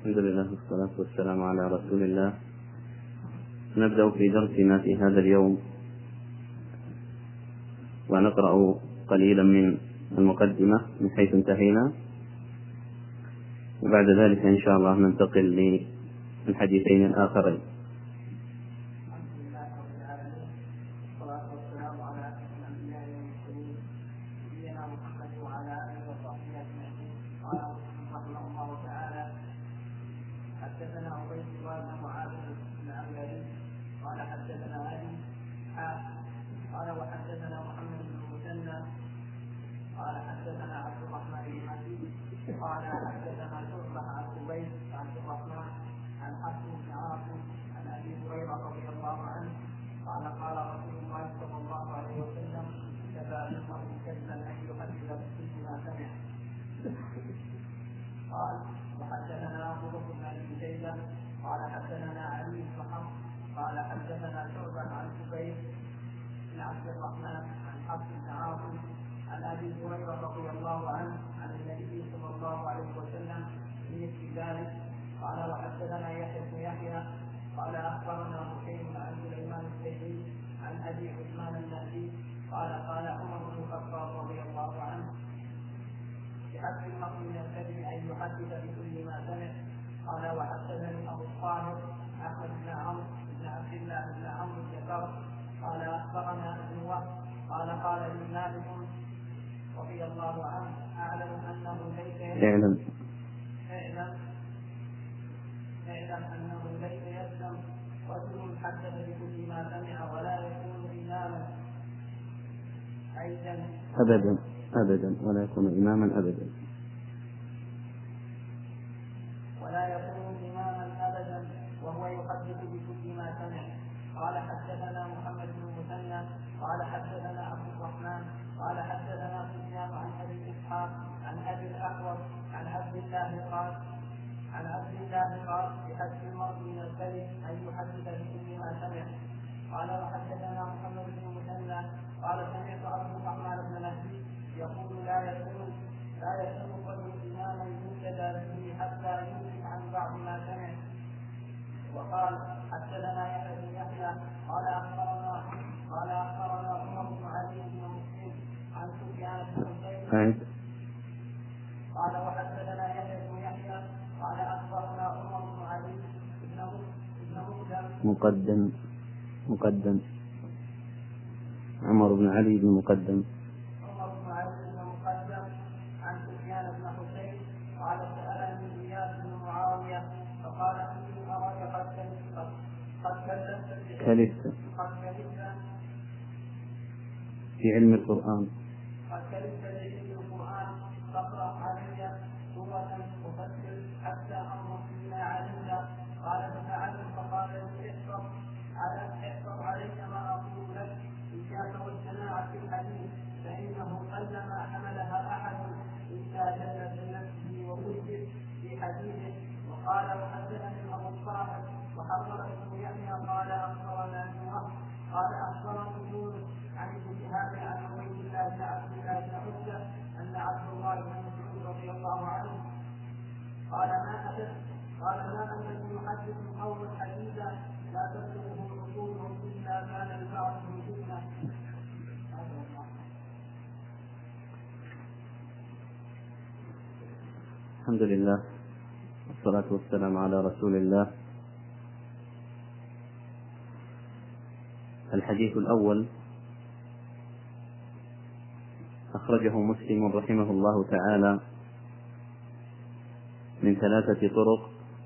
الحمد لله والصلاة والسلام على رسول الله. نبدأ في درسنا في هذا اليوم ونقرأ قليلا من المقدمة من حيث انتهينا، وبعد ذلك إن شاء الله ننتقل للحديثين الآخرين. قال وحدثنا محمد بن المثنى قال حدثنا عبد الرحمن بن عزيز قال حدثنا شعبة عن عبيد عبد الرحمن عن حفص بن عاصم عن ابي هريره رضي الله عنه قال قال رسول الله صلى الله عليه وسلم كفى بالمرء كذبا ان يحدث بكل ما سمع. قال وحدثنا ابو بكر بن ابي شيبه قال حدثنا علي بن حفص قال حدثنا شعبة عن عبيد بن عبد الرحمن عن حفص بن عاصم عن ابي هريره رضي الله عنه عن النبي صلى الله عليه وسلم بمثل ذلك. قال وحدثنا يحيى بن يحيى قال اخبرنا حسين عن سليمان السيدي عن ابي عثمان النهدي قال قال عمر بن الخطاب رضي الله عنه بحسب المرء من الكذب ان يحدث بكل ما سمع. قال وحدثني ابو الطاهر احمد بن عمرو بن عبد الله بن عمرو بن كرب قال اخبرنا ابن وهب قال قال لي مالك رضي الله عنه اعلم انه ليس يسلم انه ليس يسلم رجل حدث بكل ما سمع ولا يكون اماما ابدا ولا يكون اماما ابدا وهو يحدث بكل ما سمع. قال حدثنا محمد بن المثنى قال حدثنا عبد الرحمن قال حدثنا سفيان عن ابي اسحاق عن ابي الاحوص عن عبد الله قال بحسب المرء من الكذب ان يحدث بكل ما سمع. قال وحدثنا محمد بن المثنى قال سمعت عبد الرحمن بن مهدي يقول لا يكون الرجل اماما يهتدى به حتى ينفي عن بعض ما سمع. وقال حدثنا يحيى بن يحيى قال اخبرنا عمر بن علي بن مسلم عن سفيان بن حسين قال وحدثنا يحيى بن يحيى قال اخبرنا عمر بن علي بن مقدم عمر بن علي بن مقدم عن سفيان بن حسين قال سالني اياس بن معاويه فقال اني اراك قد كلفت في علم القرآن فاقرأ علي سورة أفسر حتى أنظر فيما علمت. قال ففعلت فقال لي احفظ عليك ما أقول لك إياك والجماعة في الحديث فإنه قلما حملها أحد إلا جل بنفسه ووجد في حديثه. وقال وحدثني أبو الطاهر وحضر ابن يحيى قال أخبرنا ابن وهب قال أخبرني يونس عن ابن شهاب عن عبيد الله بن عبد الله بن عتبة أن عبد الله بن مسعود رضي الله عنه قال ما أتت يحدث قوم حديثا لا تبلغه عقولهم إلا كان لبعضهم فتنة. الحمد لله والصلاة والسلام على رسول الله. الحديث الأول أخرجه مسلم رحمه الله تعالى من 3 طرق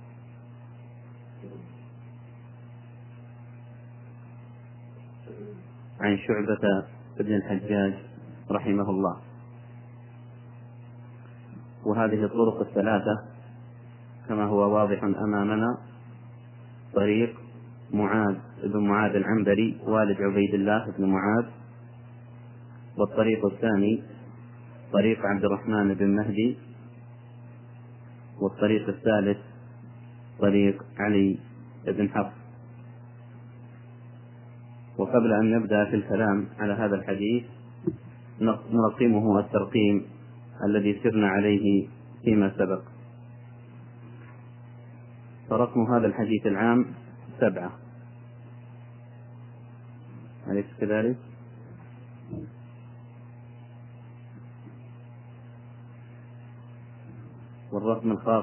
عن شعبة بن الحجاج رحمه الله، وهذه الطرق 3 كما هو واضح أمامنا طريق معاذ بن معاذ العنبري والد عبيد الله بن معاذ، والطريق الثاني طريق عبد الرحمن بن مهدي، والطريق الثالث طريق علي بن حفص. وقبل أن نبدأ في الكلام على هذا الحديث نرقمه الترقيم الذي سرنا عليه فيما سبق. فرقم هذا الحديث العام 7، أليس كذلك؟ والرقم الخاص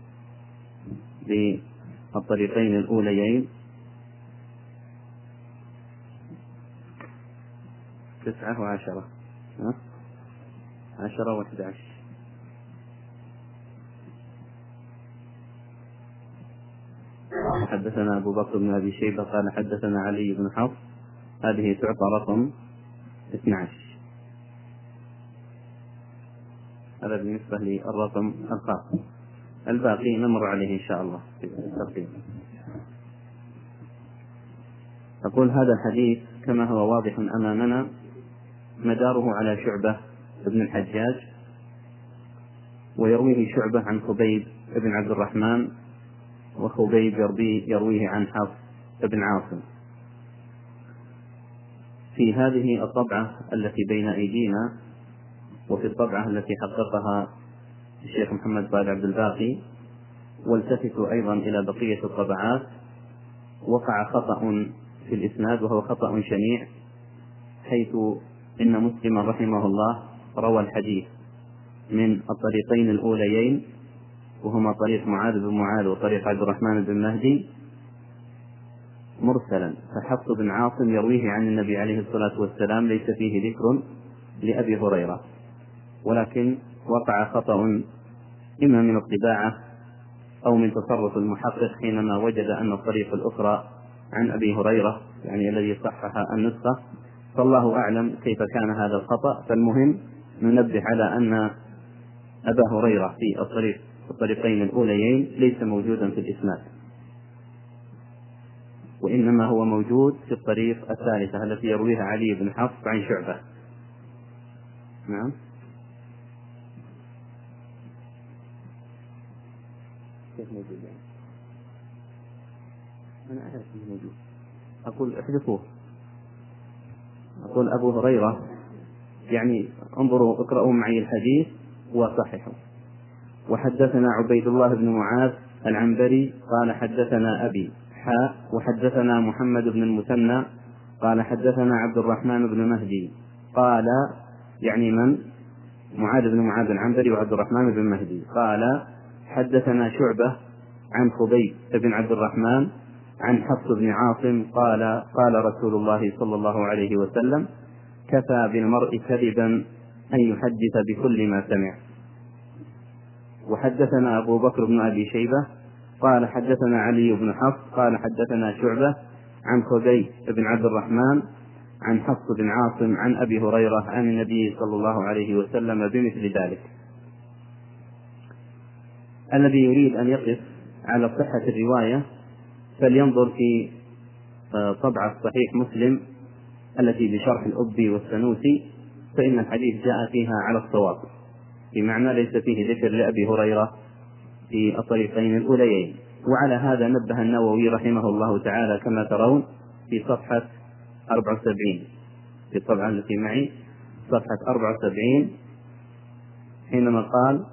بالطريقين الأوليين 9 و10، 10 و11. حدثنا أبو بكر بن أبي شيبة قال حدثنا علي بن حفص، هذه تعطى رقم 12. هذا بالنسبة للرقم الخاص، الباقي نمر عليه إن شاء الله في الترتيب. أقول هذا الحديث كما هو واضح أمامنا مداره على شعبة بن الحجاج، ويرويه شعبة عن خبيب بن عبد الرحمن، وخبيب يرويه عن حفص بن عاصم. في هذه الطبعة التي بين أيدينا وفي الطبعة التي حققها الشيخ محمد فؤاد عبد الباقي، والتفتوا أيضا إلى بقية الطبعات، وقع خطأ في الإسناد وهو خطأ شنيع، حيث إن مسلم رحمه الله روى الحديث من الطريقين الأوليين، وهما طريق معاذ بن معاذ وطريق عبد الرحمن بن مهدي، مرسلا، فحفص بن عاصم يرويه عن النبي عليه الصلاة والسلام ليس فيه ذكر لأبي هريرة، ولكن وقع خطأ إما من الطباعة أو من تصرف المحقق حينما وجد أن الطريق الأخرى عن أبي هريرة، يعني الذي صحح النسخة، فالله أعلم كيف كان هذا الخطأ. فالمهم ننبه على أن أبا هريرة في الطريقين الأوليين ليس موجودا في الإسناد، وإنما هو موجود في الطريق الثالثة التي يرويها علي بن حفص عن شعبة. نعم، كيف موجود؟ أنا أعرف أنه موجود، أقول احذفوه، أقول أبو هريرة، يعني انظروا اقرأوا معي الحديث وصححوا. وحدثنا عبيد الله بن معاذ العنبري قال حدثنا أبي وحدثنا محمد بن المثنى قال حدثنا عبد الرحمن بن مهدي قال، يعني من؟ معاذ بن معاذ العنبري وعبد الرحمن بن مهدي، قال حدثنا شعبة عن خبيب بن عبد الرحمن عن حفص بن عاصم قال قال رسول الله صلى الله عليه وسلم: كفى بالمرء كذبا أن يحدث بكل ما سمع. وحدثنا أبو بكر بن أبي شيبة قال حدثنا علي بن حفص قال حدثنا شعبة عن خبيب بن عبد الرحمن عن حفص بن عاصم عن أبي هريرة عن النبي صلى الله عليه وسلم بمثل ذلك. الذي يريد أن يقف على صحة الرواية فلينظر في طبعة صحيح مسلم التي بشرح الأبي والسنوسي، فإن الحديث جاء فيها على الصواب، بمعنى ليس فيه ذكر لأبي هريرة في الطريقين الأوليين. وعلى هذا نبه النووي رحمه الله تعالى كما ترون في صفحة 74 في الطبعة التي معي، صفحة 74، حينما قال: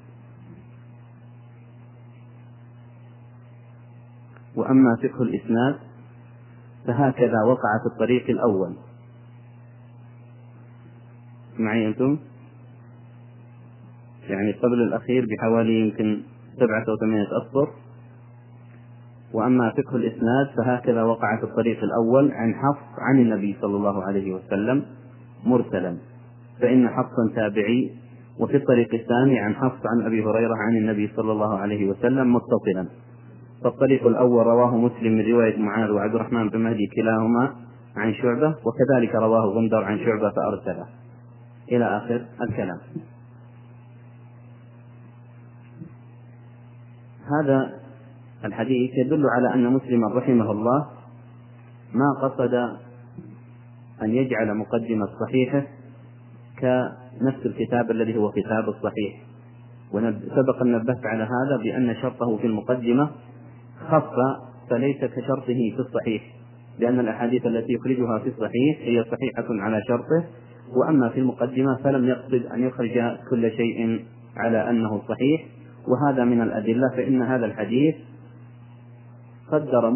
وأما فقه الإسناد فهكذا وقع في الطريق الأول. معي أنتم؟ يعني قبل الأخير بحوالي يمكن 7 أو 8 أسطر. وأما فقه الإسناد فهكذا وقع في الطريق الأول عن حفص عن النبي صلى الله عليه وسلم مرسلا، فإن حفصا تابعي، وفي الطريق الثاني عن حفص عن أبي هريرة عن النبي صلى الله عليه وسلم متصلا. فالطريق الأول رواه مسلم من رواية معاذ وعبد الرحمن بن مهدي كلاهما عن شعبة، وكذلك رواه غندر عن شعبة فأرسله إلى آخر الكلام. هذا الحديث يدل على أن مسلم رحمه الله ما قصد أن يجعل مقدمة صحيحه كنفس الكتاب الذي هو كتاب الصحيح، وسبق أن نبهت على هذا بأن شرطه في المقدمة خف فليس كشرطه في الصحيح، لأن الأحاديث التي يخرجها في الصحيح هي صحيحة على شرطه، وأما في المقدمة فلم يقصد أن يخرج كل شيء على أنه صحيح. وهذا من الأدلة، فإن هذا الحديث صدر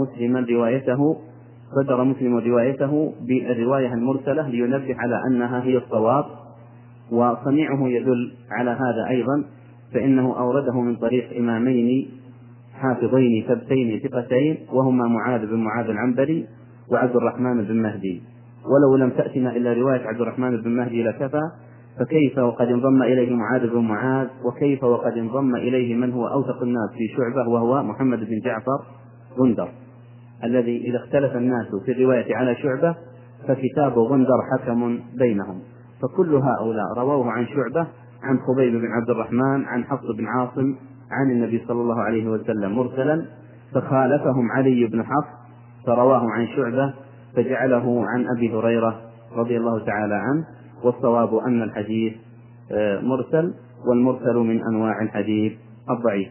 مسلم روايته بالرواية المرسلة لينبه على أنها هي الصواب، وصنيعه يدل على هذا أيضا، فإنه أورده من طريق إمامين حافظين ثبتين ثقتين، وهما معاذ بن معاذ العنبري وعبد الرحمن بن مهدي. ولو لم تأتنا إلا رواية عبد الرحمن بن مهدي لكفى، فكيف وقد انضم إليه معاذ بن معاذ، وكيف وقد انضم إليه من هو أوثق الناس في شعبة وهو محمد بن جعفر غندر، الذي إذا اختلف الناس في الرواية على شعبة فكتاب غندر حكم بينهم. فكل هؤلاء رووه عن شعبة عن خبيب بن عبد الرحمن عن حفص بن عاصم عن النبي صلى الله عليه وسلم مرسلا، فخالفهم علي بن حفص فرواه عن شعبة فجعله عن أبي هريرة رضي الله تعالى عنه. والصواب أن الحديث مرسل، والمرسل من أنواع الحديث الضعيف.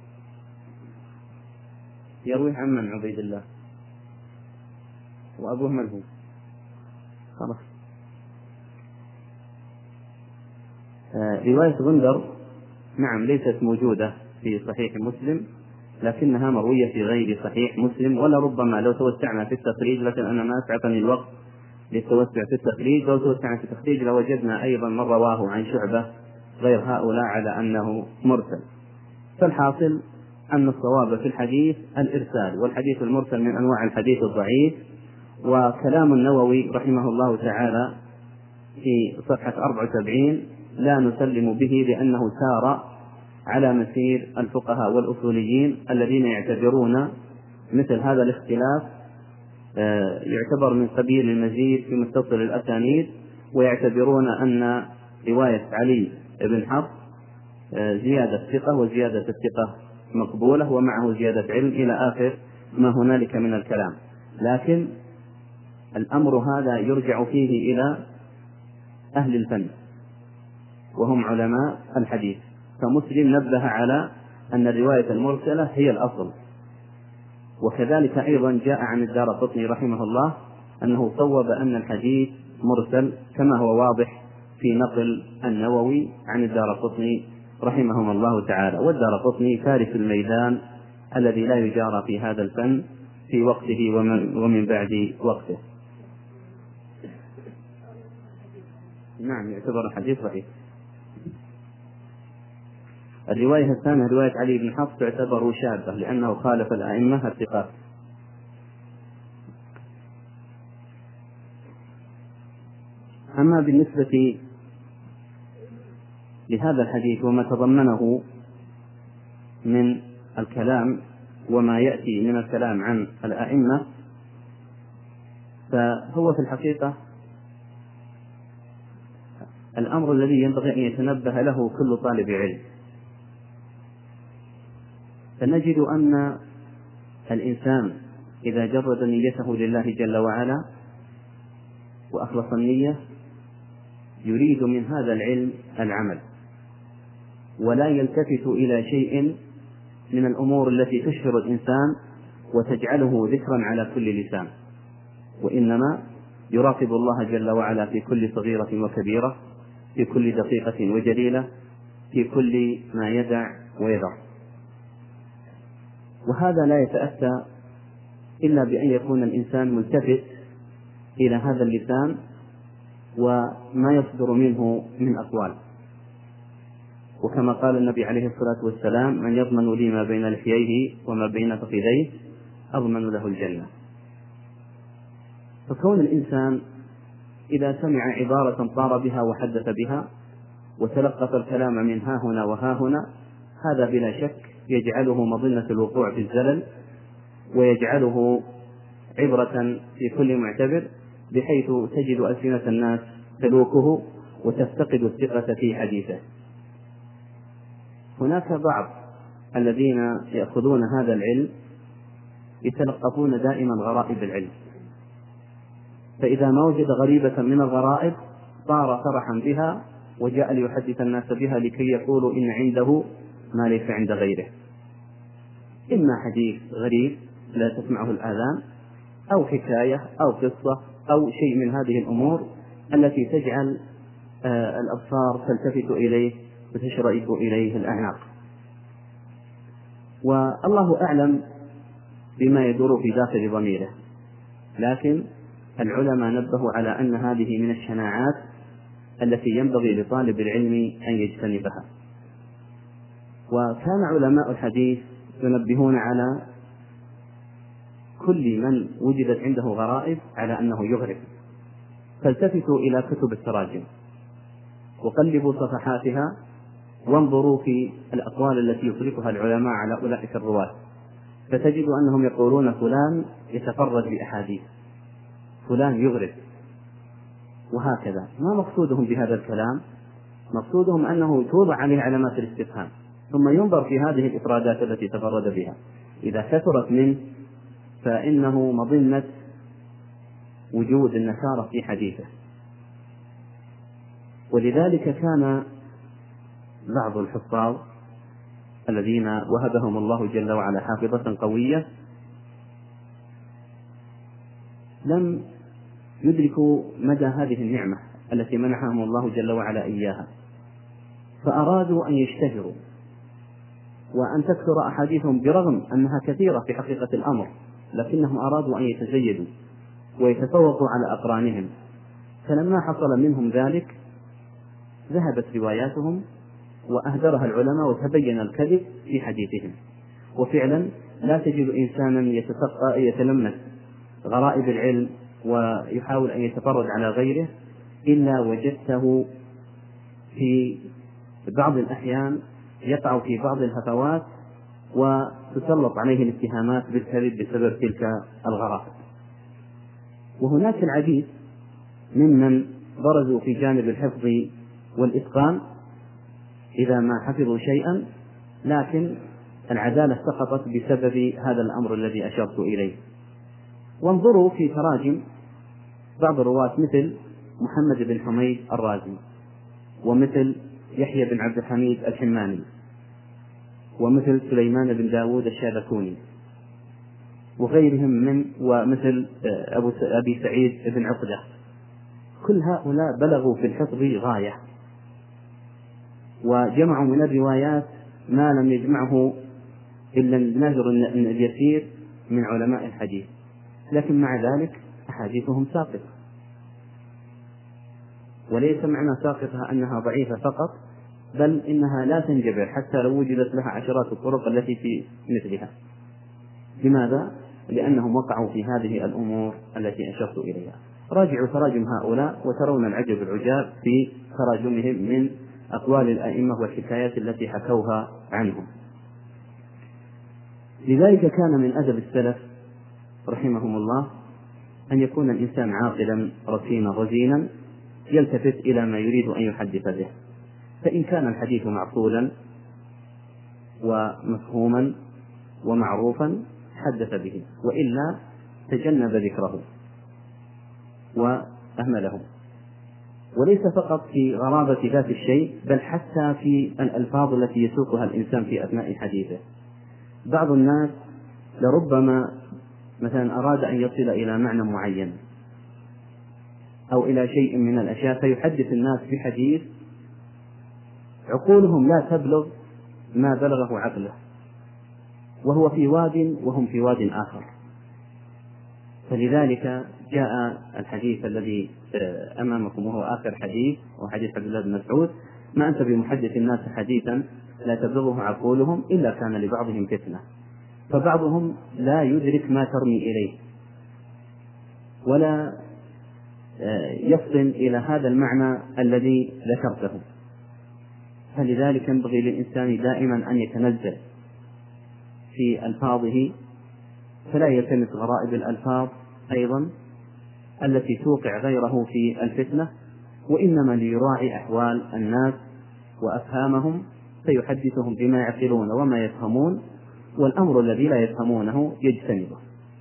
يروي عن من؟ عبيد الله وأبوه من هو؟ خلاص. رواية غندر نعم ليست موجودة في صحيح مسلم، لكنها مروية في غير صحيح مسلم، ولا ربما لو توسعنا في التخريج، لكن أنا ما أسعفني الوقت للتوسع في التخريج، لو توسعنا في التخريج لوجدنا أيضا من رواه عن شعبة غير هؤلاء على أنه مرسل. فالحاصل أن الصواب في الحديث الإرسال، والحديث المرسل من أنواع الحديث الضعيف. وكلام النووي رحمه الله تعالى في صفحة 74 لا نسلم به، لأنه سار على مسير الفقهاء والأصوليين الذين يعتبرون مثل هذا الاختلاف يعتبر من قبيل المزيد في متصل الأسانيد، ويعتبرون أن رواية علي بن حفص زيادة ثقة، وزيادة الثقة مقبولة ومعه زيادة علم إلى آخر ما هنالك من الكلام. لكن الأمر هذا يرجع فيه إلى أهل الفن وهم علماء الحديث. فمسلم نبه على أن الرواية المرسلة هي الأصل، وكذلك أيضا جاء عن الدارقطني رحمه الله أنه صوب أن الحديث مرسل، كما هو واضح في نقل النووي عن الدارقطني رحمهم الله تعالى. والدارقطني فارس الميدان الذي لا يجارى في هذا الفن في وقته ومن بعد وقته. نعم يعتبر الحديث ضعيف. الرواية الثانية رواية علي بن حفص تعتبر شاذة لأنه خالف الأئمة الثقات. أما بالنسبة لهذا الحديث وما تضمنه من الكلام وما يأتي من الكلام عن الأئمة، فهو في الحقيقة الأمر الذي ينبغي أن يتنبه له كل طالب علم. فنجد أن الإنسان إذا جرد نيته لله جل وعلا وأخلص النية يريد من هذا العلم العمل، ولا يلتفت إلى شيء من الأمور التي تشهر الإنسان وتجعله ذكرا على كل لسان، وإنما يراقب الله جل وعلا في كل صغيرة وكبيرة، في كل دقيقة وجليلة، في كل ما يدع ويذر. وهذا لا يتأتى إلا بأن يكون الإنسان ملتفت إلى هذا اللسان وما يصدر منه من أقوال. وكما قال النبي عليه الصلاة والسلام: من يضمن لي ما بين لحييه وما بين فخذيه أضمن له الجنة. فكون الإنسان إذا سمع عبارة طار بها وحدث بها وتلقف الكلام من ها هنا وها هنا، هذا بلا شك يجعله مظنة الوقوع في الزلل، ويجعله عبرة في كل معتبر، بحيث تجد ألسنة الناس تلوكه وتفتقد الثقة في حديثه. هناك بعض الذين يأخذون هذا العلم يتلقفون دائما غرائب العلم، فإذا ما وجد غريبة من الغرائب صار فرحا بها وجاء ليحدث الناس بها لكي يقولوا إن عنده ما ليس عند غيره، إما حديث غريب لا تسمعه الآذان، أو حكاية أو قصة أو شيء من هذه الأمور التي تجعل الأبصار تلتفت إليه وتشرئب إليه الأعناق. والله أعلم بما يدور في داخل ضميره، لكن العلماء نبهوا على أن هذه من الشناعات التي ينبغي لطالب العلم أن يجتنبها. وكان علماء الحديث ينبهون على كل من وجدت عنده غرائب على أنه يغرب، فالتفتوا إلى كتب التراجم وقلبوا صفحاتها وانظروا في الأقوال التي يطلقها العلماء على أولئك الرواة، فتجد أنهم يقولون فلان يتفرد بأحاديث، فلان يغرب، وهكذا. ما مقصودهم بهذا الكلام؟ مقصودهم أنه توضع عليه علامات الاستفهام، ثم ينظر في هذه الإفرادات التي تفرد بها، إذا كثرت منه فإنه مظنة وجود النكارة في حديثه. ولذلك كان بعض الحفاظ الذين وهبهم الله جل وعلا حافظة قوية لم يدركوا مدى هذه النعمة التي منحهم الله جل وعلا إياها، فأرادوا أن يشتهروا وأن تكثر أحاديثهم برغم أنها كثيرة في حقيقة الأمر، لكنهم أرادوا أن يتزيدوا ويتفوقوا على أقرانهم. فلما حصل منهم ذلك ذهبت رواياتهم وأهدرها العلماء وتبين الكذب في حديثهم. وفعلا لا تجد إنسانا يتلمس غرائب العلم ويحاول أن يتفرد على غيره إلا وجدته في بعض الأحيان يقع في بعض الهفوات وتسلط عليه الاتهامات بالكذب بسبب تلك الغرائب. وهناك العديد ممن برزوا في جانب الحفظ والإتقان إذا ما حفظوا شيئا، لكن العدالة سقطت بسبب هذا الأمر الذي أشرت إليه. وانظروا في تراجم بعض الرواة مثل محمد بن حميد الرازي، ومثل يحيى بن عبد الحميد الحماني، ومثل سليمان بن داود الشابكوني، وغيرهم ومثل أبي سعيد بن عقدة. كل هؤلاء بلغوا في الحفظ غاية، وجمعوا من الروايات ما لم يجمعه إلا النادر اليسير من علماء الحديث، لكن مع ذلك أحاديثهم ساقطة. وليس معنى ساقطها أنها ضعيفة فقط، بل إنها لا تنجبر حتى لو وجدت لها عشرات الطرق التي في مثلها. لماذا؟ لأنهم وقعوا في هذه الأمور التي أشرت إليها. راجعوا تراجم هؤلاء وترون العجب العجاب في تراجمهم من أقوال الأئمة والحكايات التي حكوها عنهم. لذلك كان من أدب السلف رحمهم الله أن يكون الإنسان عاقلا رصينا رزينا يلتفت إلى ما يريد أن يحدث به، فإن كان الحديث معقولا ومفهوما ومعروفا حدث به، وإلا تجنب ذكره وأهمله. وليس فقط في غرابة ذات الشيء، بل حتى في الألفاظ التي يسوقها الإنسان في أثناء حديثه. بعض الناس لربما مثلا أراد أن يصل إلى معنى معين أو إلى شيء من الأشياء فيحدث الناس بحديث عقولهم لا تبلغ ما بلغه عقله، وهو في واد وهم في واد آخر. فلذلك جاء الحديث الذي أمامكم وهو آخر حديث، وحديث عبد الله بن مسعود: ما أنت بمحدث الناس حديثا لا تبلغه عقولهم إلا كان لبعضهم فتنة. فبعضهم لا يدرك ما ترمي إليه ولا يفطن إلى هذا المعنى الذي ذكرته. فلذلك ينبغي للإنسان دائما أن يتنزل في ألفاظه، فلا يلتمس غرائب الألفاظ أيضا التي توقع غيره في الفتنة، وإنما ليراعي أحوال الناس وأفهامهم فيحدثهم بما يعقلون وما يفهمون، والأمر الذي لا يفهمونه يجتنبه.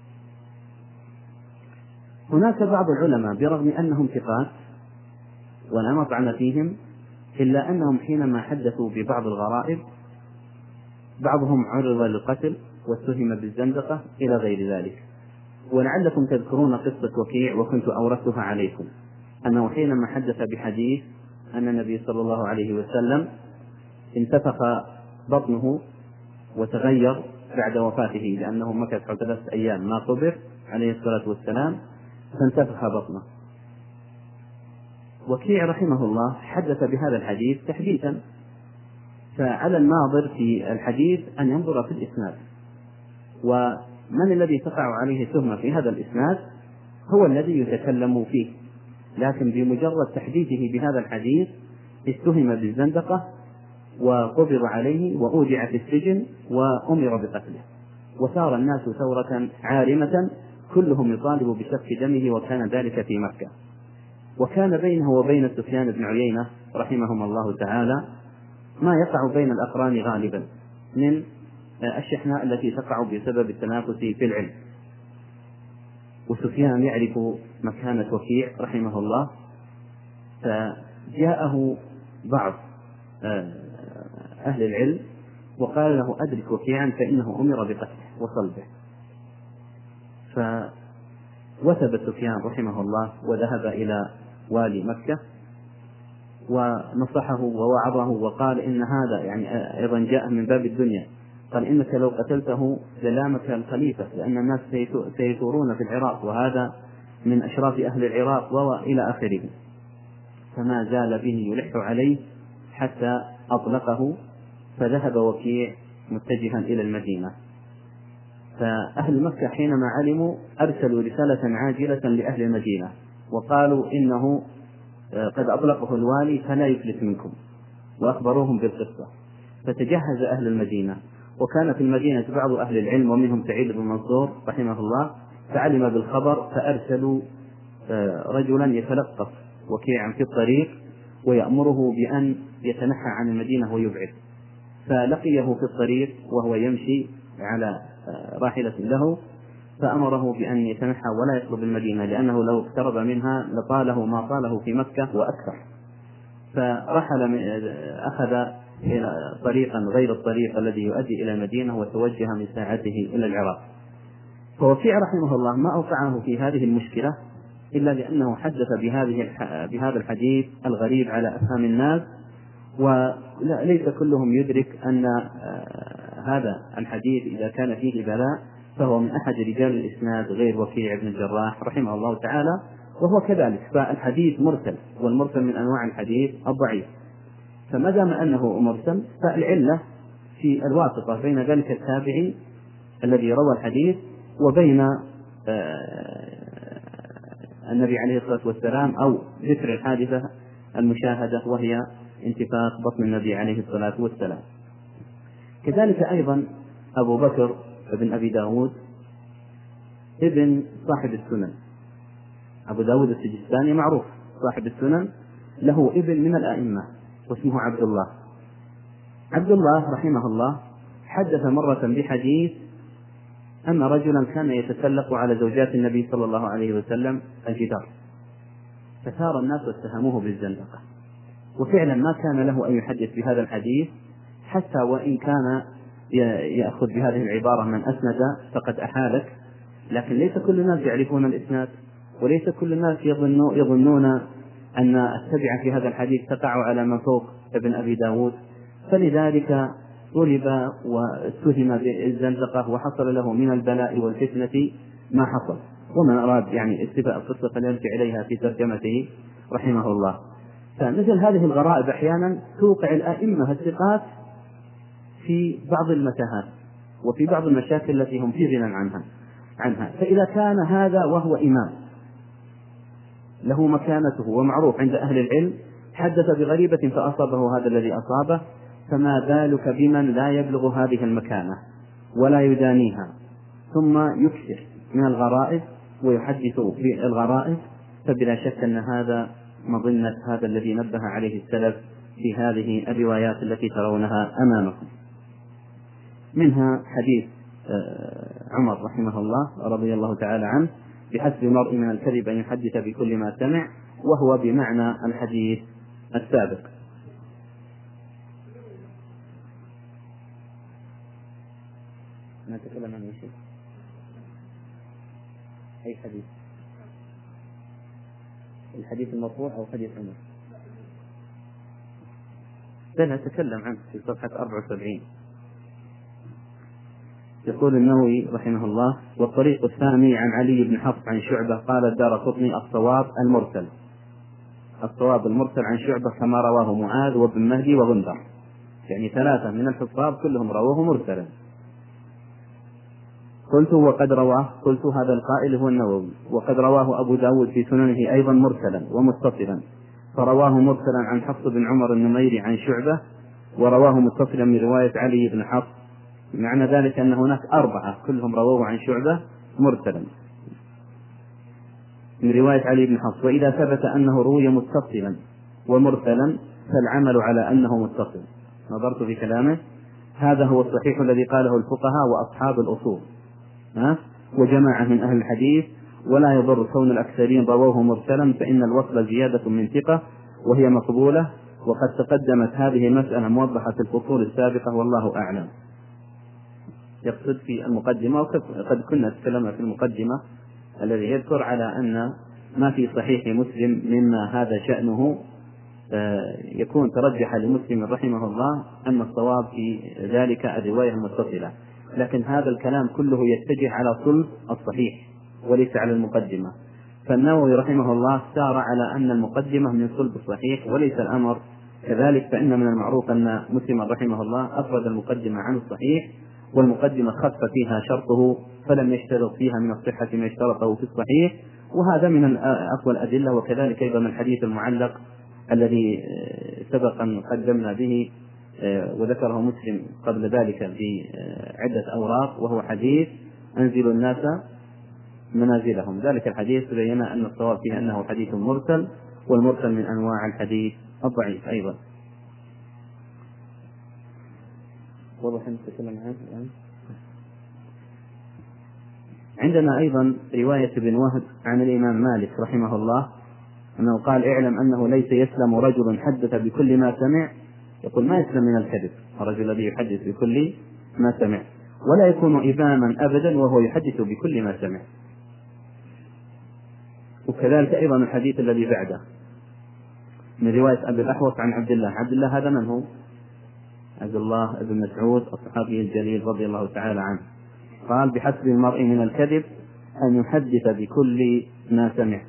هناك بعض العلماء برغم أنهم ثقات ولا مطعن فيهم، إلا أنهم حينما حدثوا ببعض الغرائب بعضهم عرض للقتل واتهم بالزندقة إلى غير ذلك. ولعلكم تذكرون قصة وكيع وكنت أورثتها عليكم، أنه حينما حدث بحديث أن النبي صلى الله عليه وسلم انتفخ بطنه وتغير بعد وفاته، لأنه مكث 3 أيام ما قبر عليه الصلاة والسلام فانتفخ بطنه. وكيع رحمه الله حدث بهذا الحديث تحديثا، فعلى الناظر في الحديث أن ينظر في الإسناد، ومن الذي تقع عليه تهمة في هذا الإسناد هو الذي يتكلم فيه، لكن بمجرد تحديثه بهذا الحديث اتهم بالزندقة وقبض عليه وأودع في السجن وأمر بقتله، وثار الناس ثورة عارمة كلهم يطالب بسفك دمه، وكان ذلك في مكة. وكان بينه وبين سفيان بن عيينة رحمهم الله تعالى ما يقع بين الأقران غالبا من الشحناء التي تقع بسبب التنافس في العلم. وسفيان يعرف مكانة وكيع رحمه الله، فجاءه بعض أهل العلم وقال له أدرك وكيعا فإنه أمر بقتله وصلبه. فوثب سفيان رحمه الله وذهب إلى والي مكة ونصحه ووعظه وقال إن هذا يعني أيضا جاء من باب الدنيا، قال إنك لو قتلته للامك الخليفة، لأن الناس سيثورون في العراق وهذا من أشراف أهل العراق وإلى آخره. فما زال به يلح عليه حتى أطلقه، فذهب وكيع متجها إلى المدينة. فأهل مكة حينما علموا أرسلوا رسالة عاجلة لأهل المدينة وقالوا إنه قد أطلقه الوالي فلا يفلت منكم، وأخبروهم بالقصة. فتجهز أهل المدينة، وكان في المدينة بعض أهل العلم ومنهم سعيد بن منصور رحمه الله، فعلم بالخبر فأرسلوا رجلا يتلقف وكيعا في الطريق ويأمره بأن يتنحى عن المدينة ويبعد. فلقيه في الطريق وهو يمشي على راحلة له، فأمره بأن يتنحى ولا يطلب المدينة، لأنه لو اقترب منها لطاله ما طاله في مكة وأكثر. فرحل أخذ طريقا غير الطريق الذي يؤدي إلى المدينة وتوجه من ساعته إلى العراق. فوكيع رحمه الله ما أوقعه في هذه المشكلة إلا لأنه حدث بهذا الحديث الغريب على أفهام الناس، وليس كلهم يدرك أن هذا الحديث إذا كان فيه بلاء فهو من أحد رجال الإسناد غير وكيع بن الجراح رحمه الله تعالى، وهو كذلك. فالحديث مرسل، والمرسل من أنواع الحديث الضعيف. فما دام أنه مرسل فالعلة في الواسطة بين ذلك التابعي الذي روى الحديث وبين النبي عليه الصلاة والسلام، أو ذكر الحادثة المشاهدة وهي انتفاخ بطن النبي عليه الصلاة والسلام. كذلك أيضا أبو بكر بن أبي داود ابن صاحب السنن، أبو داود السجستاني معروف صاحب السنن، له ابن من الأئمة واسمه عبد الله. عبد الله رحمه الله حدث مرة بحديث أن رجلا كان يتسلق على زوجات النبي صلى الله عليه وسلم الجدار، فثار الناس واتهموه بالزندقة. وفعلا ما كان له أن يحدث بهذا الحديث، حتى وإن كان يأخذ بهذه العبارة من أسند فقد أحالك، لكن ليس كل الناس يعرفون الإسناد، وليس كل الناس يظنون أن التبعة في هذا الحديث تقع على من فوق ابن أبي داود. فلذلك طلب واتهم بالزندقة وحصل له من البلاء والفتنة ما حصل. ومن أراد يعني استفاء القصة فليرجع إليها في ترجمته رحمه الله. فمثل هذه الغرائب أحيانا توقع الأئمة الثقات في بعض المتاهات وفي بعض المشاكل التي هم في غنى عنها. فإذا كان هذا وهو إمام له مكانته ومعروف عند أهل العلم حدث بغريبة فأصابه هذا الذي أصابه، فما بالك بمن لا يبلغ هذه المكانة ولا يدانيها ثم يكثر من الغرائب ويحدث في الغرائب؟ فبلا شك أن هذا مظنة هذا الذي نبه عليه السلف في هذه الروايات التي ترونها أمامكم. منها حديث عمر رحمه الله رضي الله تعالى عنه: بحسب المرء من الكذب أن يحدث بكل ما سمع، وهو بمعنى الحديث السابق. نتكلم عن شيء أي حديث؟ الحديث المرفوع أو حديث عمر؟ نتكلم عنه في صفحة 74. يقول النووي رحمه الله: والطريق الثاني عن علي بن حفص عن شعبة قال الدارقطني: الصواب المرسل. الصواب المرسل عن شعبة كما رواه معاذ وابن مهدي وغندر، يعني 3 من الحفاظ كلهم رواه مرسلا. قلت وقد رواه، قلت هذا القائل هو النووي، وقد رواه أبو داود في سننه أيضا مرسلا ومتصلا، فرواه مرسلا عن حفص بن عمر النميري عن شعبة، ورواه متصلا من رواية علي بن حفص. معنى ذلك أن هناك 4 كلهم رواه عن شعبة مرسلا من رواية علي بن حفص. وإذا ثبت أنه روي متصلا ومرسلا فالعمل على أنه متصل. نظرت في كلامه: هذا هو الصحيح الذي قاله الفقهاء وأصحاب الأصول وجماعة من أهل الحديث، ولا يضر كون الأكثرين رووه مرسلا، فإن الوصل زيادة من ثقة وهي مقبولة، وقد تقدمت هذه المسألة موضحة في الفصول السابقة، والله أعلم. يقصد في المقدمة، وقد كنا تكلمنا في المقدمة الذي يذكر على أن ما في صحيح مسلم مما هذا شأنه يكون ترجح لمسلم رحمه الله أن الصواب في ذلك الرواية المتصلة، لكن هذا الكلام كله يتجه على صلب الصحيح وليس على المقدمة. فالنووي رحمه الله سار على أن المقدمة من صلب الصحيح وليس الأمر كذلك، فإن من المعروف أن مسلم رحمه الله أفرد المقدمة عن الصحيح، والمقدمة خف فيها شرطه فلم يشترط فيها من الصحة ما اشترطه في الصحيح، وهذا من أقوى الأدلة. وكذلك أيضا الحديث المعلق الذي سبقا قدمنا به وذكره مسلم قبل ذلك في عدة أوراق، وهو حديث أنزل الناس منازلهم. ذلك الحديث بينا أن الصواب فيه أنه حديث مرسل، والمرسل من أنواع الحديث الضعيف أيضا. واضح أن نتكلم عنه الآن. عندنا أيضا رواية ابن وهب عن الإمام مالك رحمه الله أنه قال: اعلم أنه ليس يسلم رجل حدث بكل ما سمع، يقول ما يسلم من الكذب الرجل الذي يحدث بكل ما سمع، ولا يكون إماما أبدا وهو يحدث بكل ما سمع. وكذلك أيضا الحديث الذي بعده من رواية أبي الأحوص عن عبد الله. عبد الله هذا من هو؟ عبد الله بن مسعود الصحابي الجليل رضي الله تعالى عنه، قال: بحسب المرء من الكذب أن يحدث بكل ما سمع.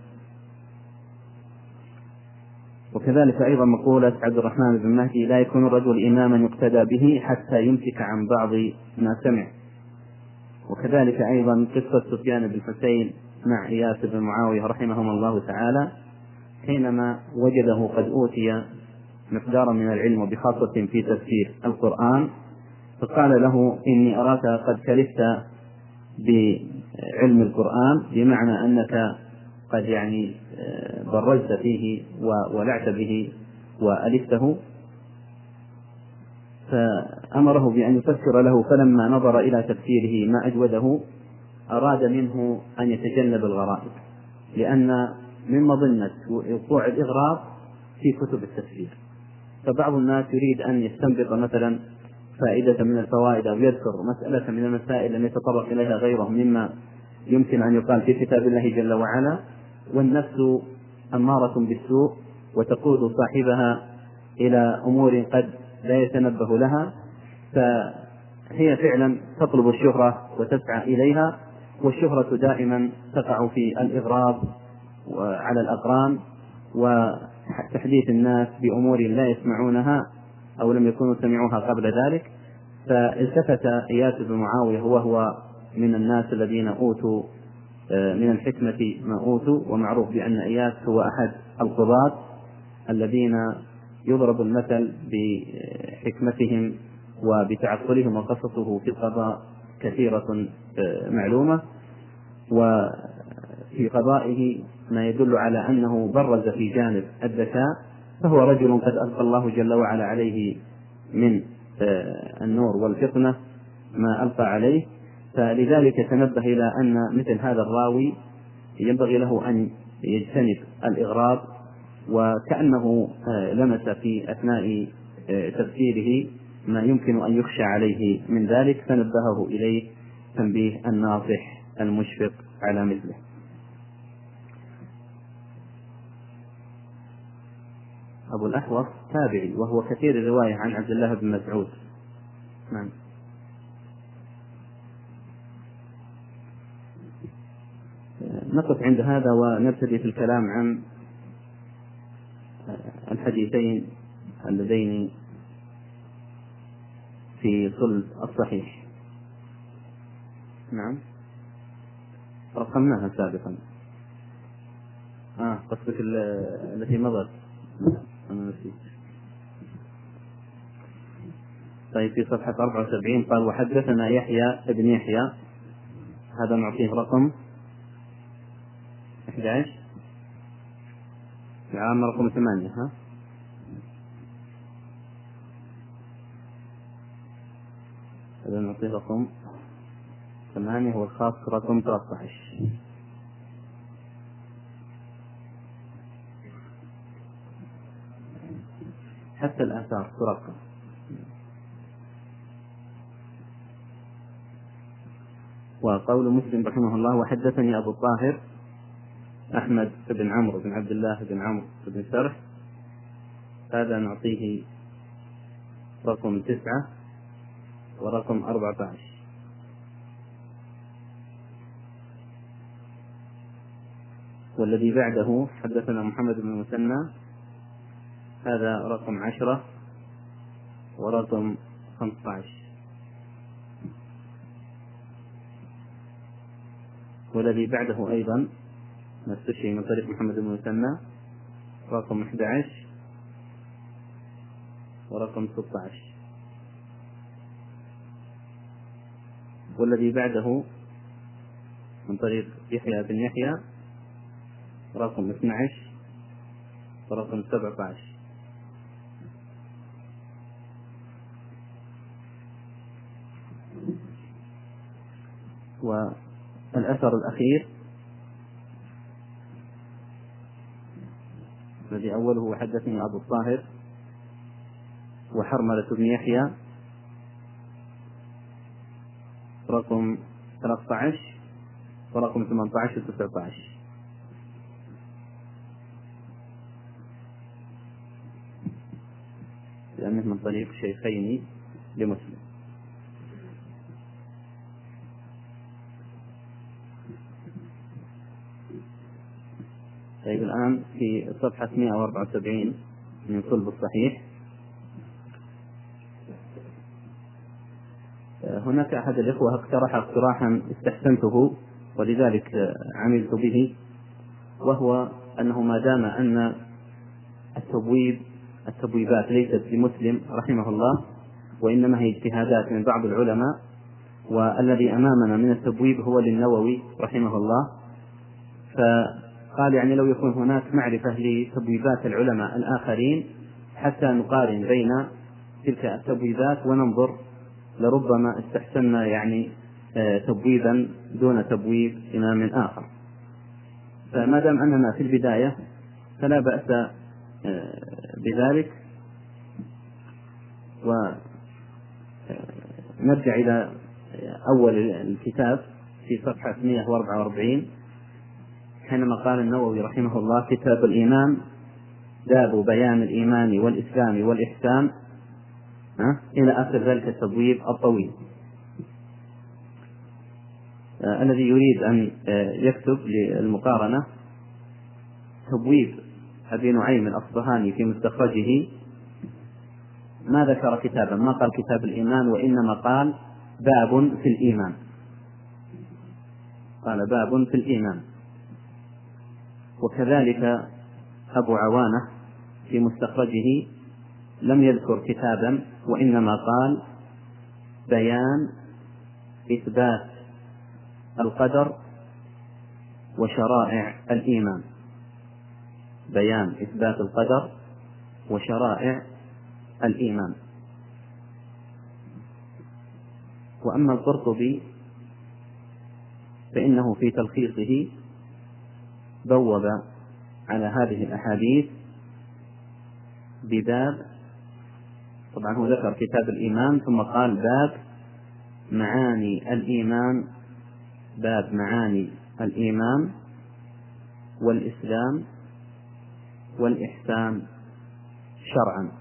وكذلك أيضا مقولة عبد الرحمن بن مهدي: لا يكون الرجل إماما يقتدى به حتى يمسك عن بعض ما سمع. وكذلك أيضا قصة سفيان بن حسين مع إياس بن معاوية رحمهم الله تعالى، حينما وجده قد أوتي مقدارا من العلم وبخاصة في تفسير القرآن، فقال له: إني أراك قد كلفت بعلم القرآن، بمعنى أنك قد يعني برزت فيه ولعت به وألفته. فأمره بأن يفسر له، فلما نظر إلى تفسيره ما أجوده أراد منه أن يتجنب الغرائب، لأن من مظنة وقوع الإغراض في كتب التفسير. فبعض الناس يريد أن يستنبط مثلا فائدة من الفوائد أو يذكر مسألة من المسائل لم يتطرق إليها غيره مما يمكن أن يقال في كتاب الله جل وعلا، والنفس أمارة بالسوء وتقود صاحبها إلى أمور قد لا يتنبه لها، فهي فعلا تطلب الشهرة وتسعى إليها، والشهرة دائما تقع في الإغراض على الأقران وتحديث الناس بأمور لا يسمعونها أو لم يكونوا سمعوها قبل ذلك. فالتفت إياس بن معاوية وهو من الناس الذين أوتوا من الحكمة ما أوتوا، ومعروف بأن إياس هو أحد القضاة الذين يضرب المثل بحكمتهم وبتعقلهم، وقصصه في القضاء كثيرة معلومة، وفي قضائه ما يدل على أنه برز في جانب الذكاء، فهو رجل قد ألقى الله جل وعلا عليه من النور والفطنة ما ألقى عليه. فلذلك تنبه إلى أن مثل هذا الراوي ينبغي له أن يجتنب الإغراض، وكأنه لمس في أثناء تفسيره ما يمكن أن يخشى عليه من ذلك، فنبهه إليه تنبيه الناصح المشفق على مثله. أبو الأحوص تابعي وهو كثير الرواية عن عبد الله بن مسعود. نعم. نقف عند هذا ونبتدي في الكلام عن الحديثين اللذين في صلب الصحيح. نعم، رقمناها سابقا. قصدك التي مضت؟ أنا نسيت. طيب، في صفحة 74 قال: وحدثنا يحيى ابن يحيى، هذا نعطيه رقم 11 العام رقم 8. هذا نعطيه رقم 8، هو الخاص رقم 13. حتى الآثار ترقم. وقول مسلم رحمه الله: وحدثني أبو الطاهر أحمد بن عمرو بن عبد الله بن عمرو بن سرح، هذا نعطيه رقم 9 ورقم 14. والذي بعده حدثنا محمد بن المثنى، هذا رقم 10 ورقم 15. والذي بعده أيضا نفس الشيء من طريق محمد بن المثنى، رقم 11 ورقم 16. والذي بعده من طريق يحيى بن يحيى، رقم 12 ورقم 17. والأثر الأخير الذي أوله: حدثني أبو الطاهر وحرملة بن يحيى، رقم 13 ورقم 18 و 19. لأنه من طريق شيخين لمسلم. طيب، الآن في صفحة 174 من صلب الصحيح، هناك أحد الإخوة اقترح اقتراحا استحسنته ولذلك عملت به، وهو أنه ما دام أن التبويبات ليست لمسلم رحمه الله، وإنما هي اجتهادات من بعض العلماء، والذي أمامنا من التبويب هو للنووي رحمه الله، فقال يعني لو يكون هناك معرفة لتبويبات العلماء الآخرين حتى نقارن بين تلك التبويبات وننظر، لربما استحسنا يعني تبويبا دون تبويب إمام آخر. فما دام أننا في البداية فلا بأس بذلك، ونرجع إلى أول الكتاب في صفحة 144 حينما قال النووي رحمه الله: كتاب الإيمان، باب بيان الإيمان والإسلام والإحسان، إلى آخر ذلك التبويب الطويل. الذي يريد أن يكتب للمقارنة تبويب أبي نعيم الأصبهاني في مستخرجه ما ذكر كتابا، ما قال كتاب الإيمان، وإنما قال باب في الإيمان، قال باب في الإيمان. وكذلك أبو عوانة في مستخرجه لم يذكر كتابا، وإنما قال بيان إثبات القدر وشرائع الإيمان، بيان إثبات القدر وشرائع الإيمان. وأما القرطبي فإنه في تلخيصه بوب على هذه الأحاديث بباب، طبعا هو ذكر كتاب الإيمان ثم قال باب معاني الإيمان، باب معاني الإيمان والإسلام والإحسان شرعا.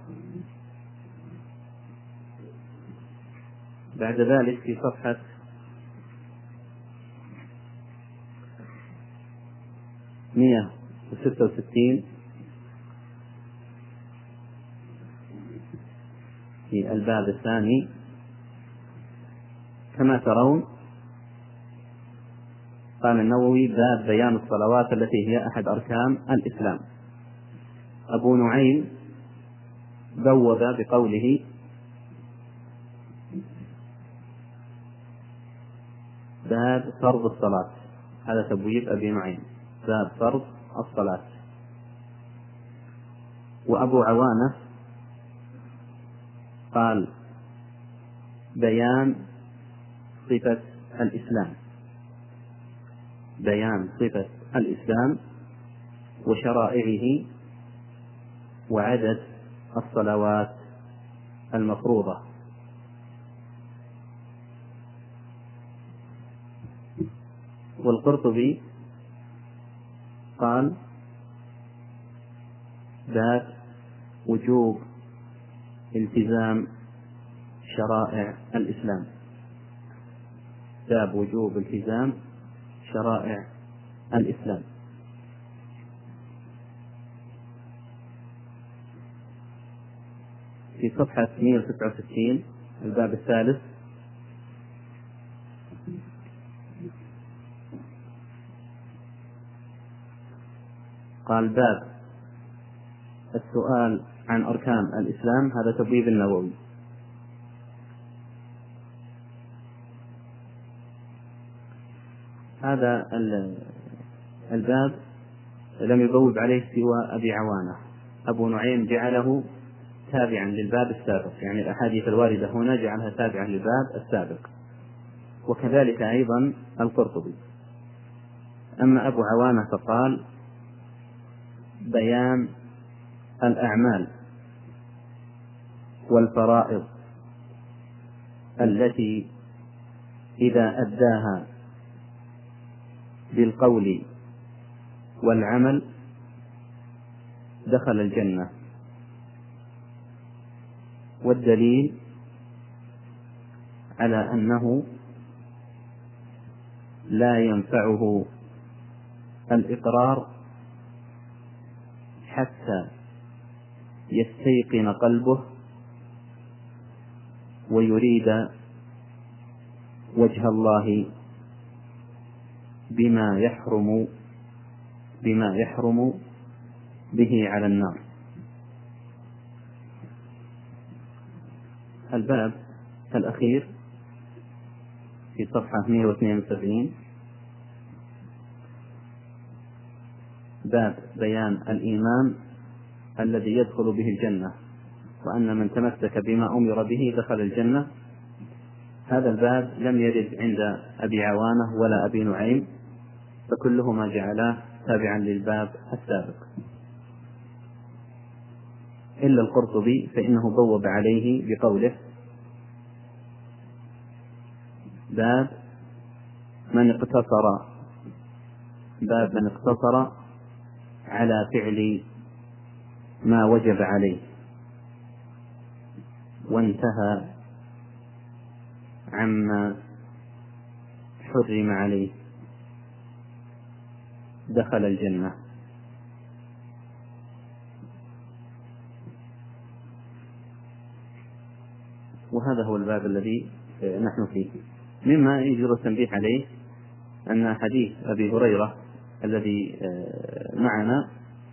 بعد ذلك في صفحة 166 في الباب الثاني. كما ترون قال النووي: باب بيان الصلوات التي هي أحد أركان الإسلام. أبو نعيم بوب بقوله: باب فرض الصلاة. هذا تبويب أبي نعيم، باب فرض الصلاة. وأبو عوانة قال: بيان صفة الإسلام، بيان صفة الإسلام وشرائعه وعدد الصلوات المفروضة. والقرطبي قال: باب وجوب التزام شرائع الإسلام، باب وجوب التزام شرائع الإسلام. في صفحة 166 الباب الثالث: قال: باب السؤال عن أركان الإسلام. هذا تبويب النووي. هذا الباب لم يبوب عليه سوى أبي عوانة. أبو نعيم جعله تابعا للباب السابق، يعني الأحاديث الواردة هنا جعلها تابعا للباب السابق، وكذلك أيضا القرطبي. أما أبو عوانة فقال: بيان الأعمال والفرائض التي إذا أداها بالقول والعمل دخل الجنة. والدليل على أنه لا ينفعه الإقرار حتى يستيقن قلبه ويريد وجه الله بما يحرم به على النار. الباب الأخير في صفحة 172: باب بيان الإيمان الذي يدخل به الجنة، وأن من تمسك بما أمر به دخل الجنة. هذا الباب لم يرد عند أبي عوانة ولا أبي نعيم، فكلهما جعلاه تابعا للباب السابق، إلا القرطبي فإنه بوب عليه بقوله: باب من اقتصر على فعل ما وجب عليه وانتهى عما حرم عليه دخل الجنة. وهذا هو الباب الذي نحن فيه. مما يجب التنبيه عليه أن حديث أبي هريرة الذي معنا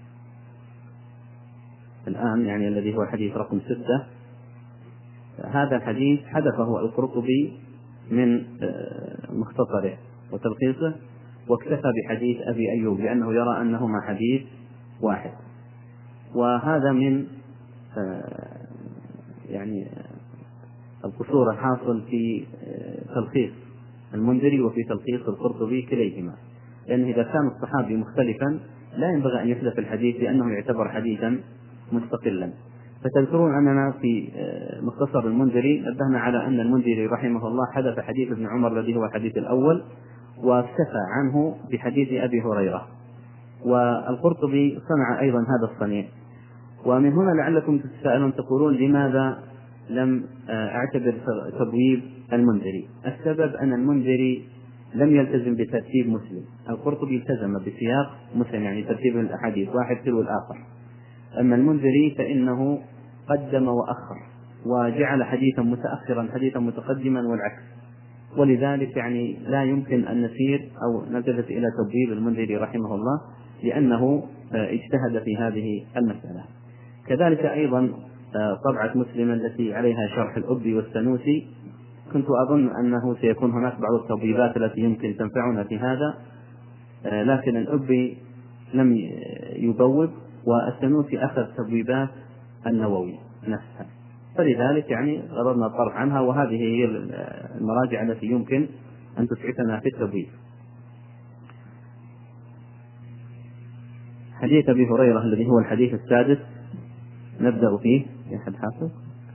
الآن، يعني الذي هو حديث رقم 6، هذا الحديث حذفه القرطبي من مختصره وتلخيصه، واكتفى بحديث أبي أيوب لأنه يرى أنهما حديث واحد. وهذا من يعني القصور الحاصل في تلخيص المنذري وفي تلخيص القرطبي كليهما، لأنه إذا كان الصحابي مختلفا لا ينبغي أن يحذف الحديث لأنه يعتبر حديثا مستقلا. فتذكرون أننا في مختصر المنذري نبهنا على أن المنذري رحمه الله حذف حديث ابن عمر الذي هو الحديث الأول واكتفى عنه بحديث أبي هريرة، والقرطبي صنع أيضا هذا الصنيع. ومن هنا لعلكم تتساءلون تقولون: لماذا لم أعتبر تبويب المنذري؟ السبب أن المنذري لم يلتزم بترتيب مسلم. القرطبي التزم بسياق مسلم، يعني ترتيب الأحاديث واحد تلو الآخر. أما المنذري فإنه قدم وأخر، وجعل حديثا متأخرا حديثا متقدما والعكس. ولذلك يعني لا يمكن أن نسير أو نلتفت إلى تبويب المنذري رحمه الله، لأنه اجتهد في هذه المسألة. كذلك أيضا طبعة مسلم التي عليها شرح الأبي والسنوسي، كنت أظن أنه سيكون هناك بعض التبويبات التي يمكن تنفعنا في هذا، لكن الأبي لم يبوب، والسنوسي أخذ تبويبات النووي نفسها، فلذلك يعني غضبنا الطرف عنها، وهذه هي المراجع التي يمكن أن تسعفنا في التبويب. حديث أبي هريرة الذي هو الحديث السادس نبدأ فيه. يا أحد حافظ؟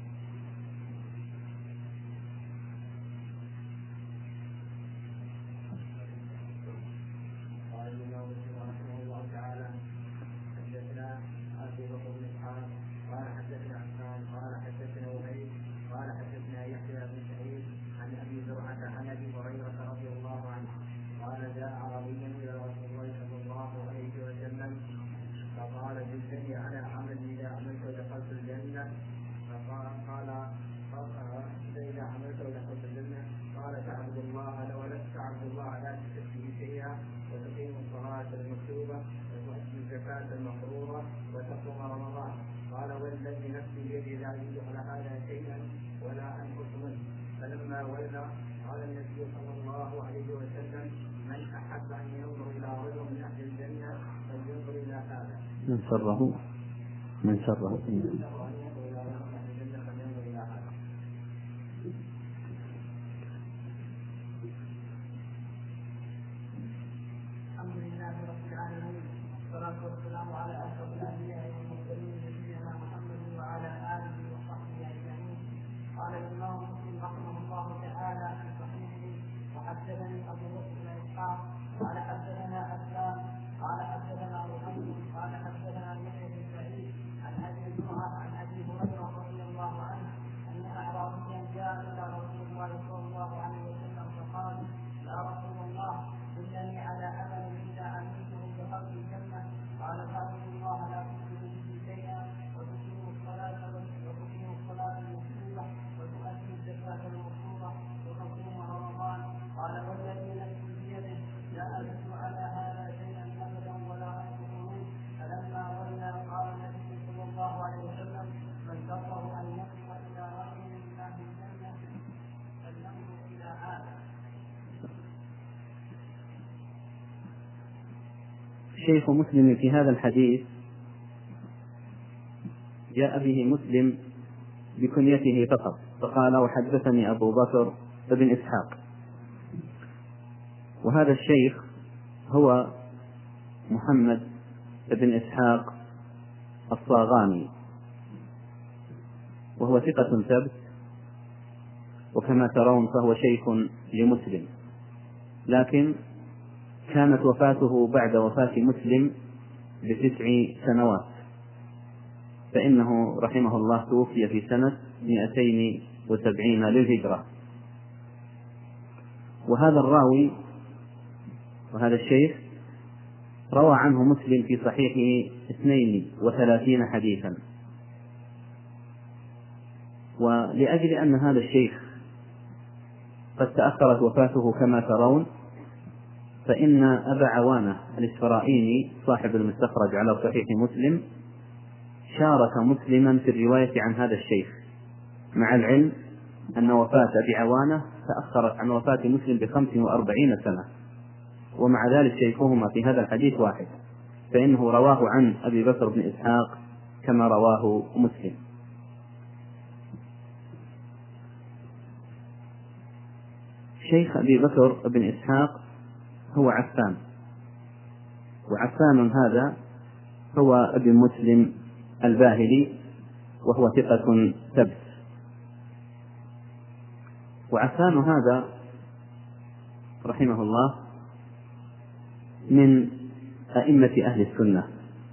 من شره الحمد لله رب العالمين، والصلاة والسلام على أشرف الأنبياء والمرسلين نبينا محمد وعلى آله وصحبه أجمعين. قال الإمام مسلم رحمه الله تعالى في صحيحه: وحدثني أبو بكر بن إسحاق قال حدثنا أسلام قال حدثنا محمد قال حدثنا يحيى بن سعيد عن أبي زرعة عن أبي هريرة رضي الله عنه أن أعرابيا جاء إلى رسول الله صلى الله عليه وسلم فقال: يا رسول الله دلني على عمل إذا عملته دخلت الجنة. قال: تعبد الله لا تشرك به شيئا، وتقيم الصلاة المكتوبة، وتؤدي الزكاة المفروضة، وتصوم رمضان. قال: والذي نفسي بيده لا أجد على هذا شيئا أبدا ولا أنقص منه. فلما ولى قال النبي صلى الله عليه وسلم: من سره أن يصل إلى رجل من أهل الجنة فلينظر إلى هذا. شيخ مسلم في هذا الحديث جاء به مسلم بكنيته فقط، فقال: وحدثني أبو بكر بن إسحاق. وهذا الشيخ هو محمد بن إسحاق الصاغاني، وهو ثقة ثبت، وكما ترون فهو شيخ لمسلم، لكن كانت وفاته بعد وفاة مسلم ب9 سنوات، فإنه رحمه الله توفي في سنة 270 للهجرة. وهذا الراوي وهذا الشيخ روى عنه مسلم في صحيحه 32 حديثا. ولأجل أن هذا الشيخ قد تأخرت وفاته كما ترون، فإن أبا عوانة الإسفرائيني صاحب المستخرج على صحيح مسلم شارك مسلما في الرواية عن هذا الشيخ، مع العلم أن وفاة أبي عوانة تأخرت عن وفاة مسلم ب45 سنة، ومع ذلك شيخهما في هذا الحديث واحد، فإنه رواه عن أبي بكر بن إسحاق كما رواه مسلم. شيخ أبي بكر بن إسحاق هو عفان، وعفان هذا هو ابن مسلم الباهلي، وهو ثقة ثبت. وعفان هذا رحمه الله من أئمة أهل السنة،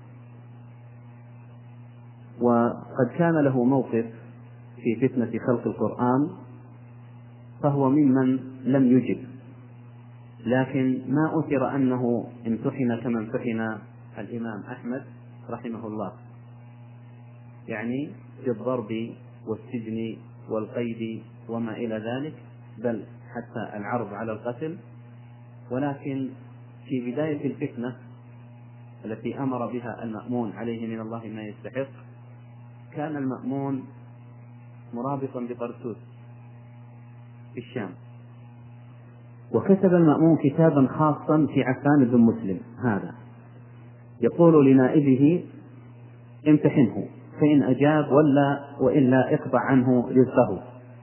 وقد كان له موقف في فتنة خلق القرآن، فهو ممن لم يجب لكن ما أثر أنه امتحن كما امتحن الإمام أحمد رحمه الله، يعني بالضرب والسجن والقيد وما إلى ذلك، بل حتى العرض على القتل. ولكن في بداية الفتنة التي أمر بها المأمون عليه من الله ما يستحق، كان المأمون مرابطا بطرسوس في الشام، وكتب المأمون كتابا خاصا في عفان بن مسلم هذا، يقول لنائبه امتحنه فإن أجاب وإلا اقطع عنه رزقه.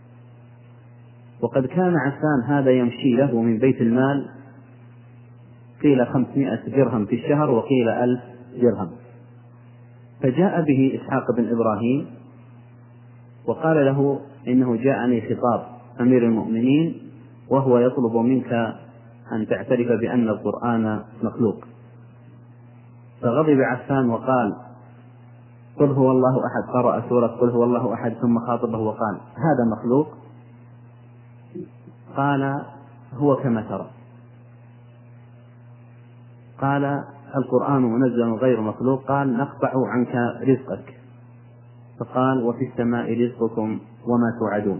وقد كان عفان هذا يمشي له من بيت المال قيل 500 درهم في الشهر وقيل 1000 درهم. فجاء به إسحاق بن إبراهيم وقال له إنه جاءني خطاب أمير المؤمنين وهو يطلب منك أن تعترف بأن القرآن مخلوق. فغضب عفان وقال قل هو الله أحد، قرأ سورة قل هو الله أحد ثم خاطبه وقال هذا مخلوق؟ قال هو كما ترى. قال القرآن منزل غير مخلوق. قال نقطع عنك رزقك. فقال وفي السماء رزقكم وما توعدون.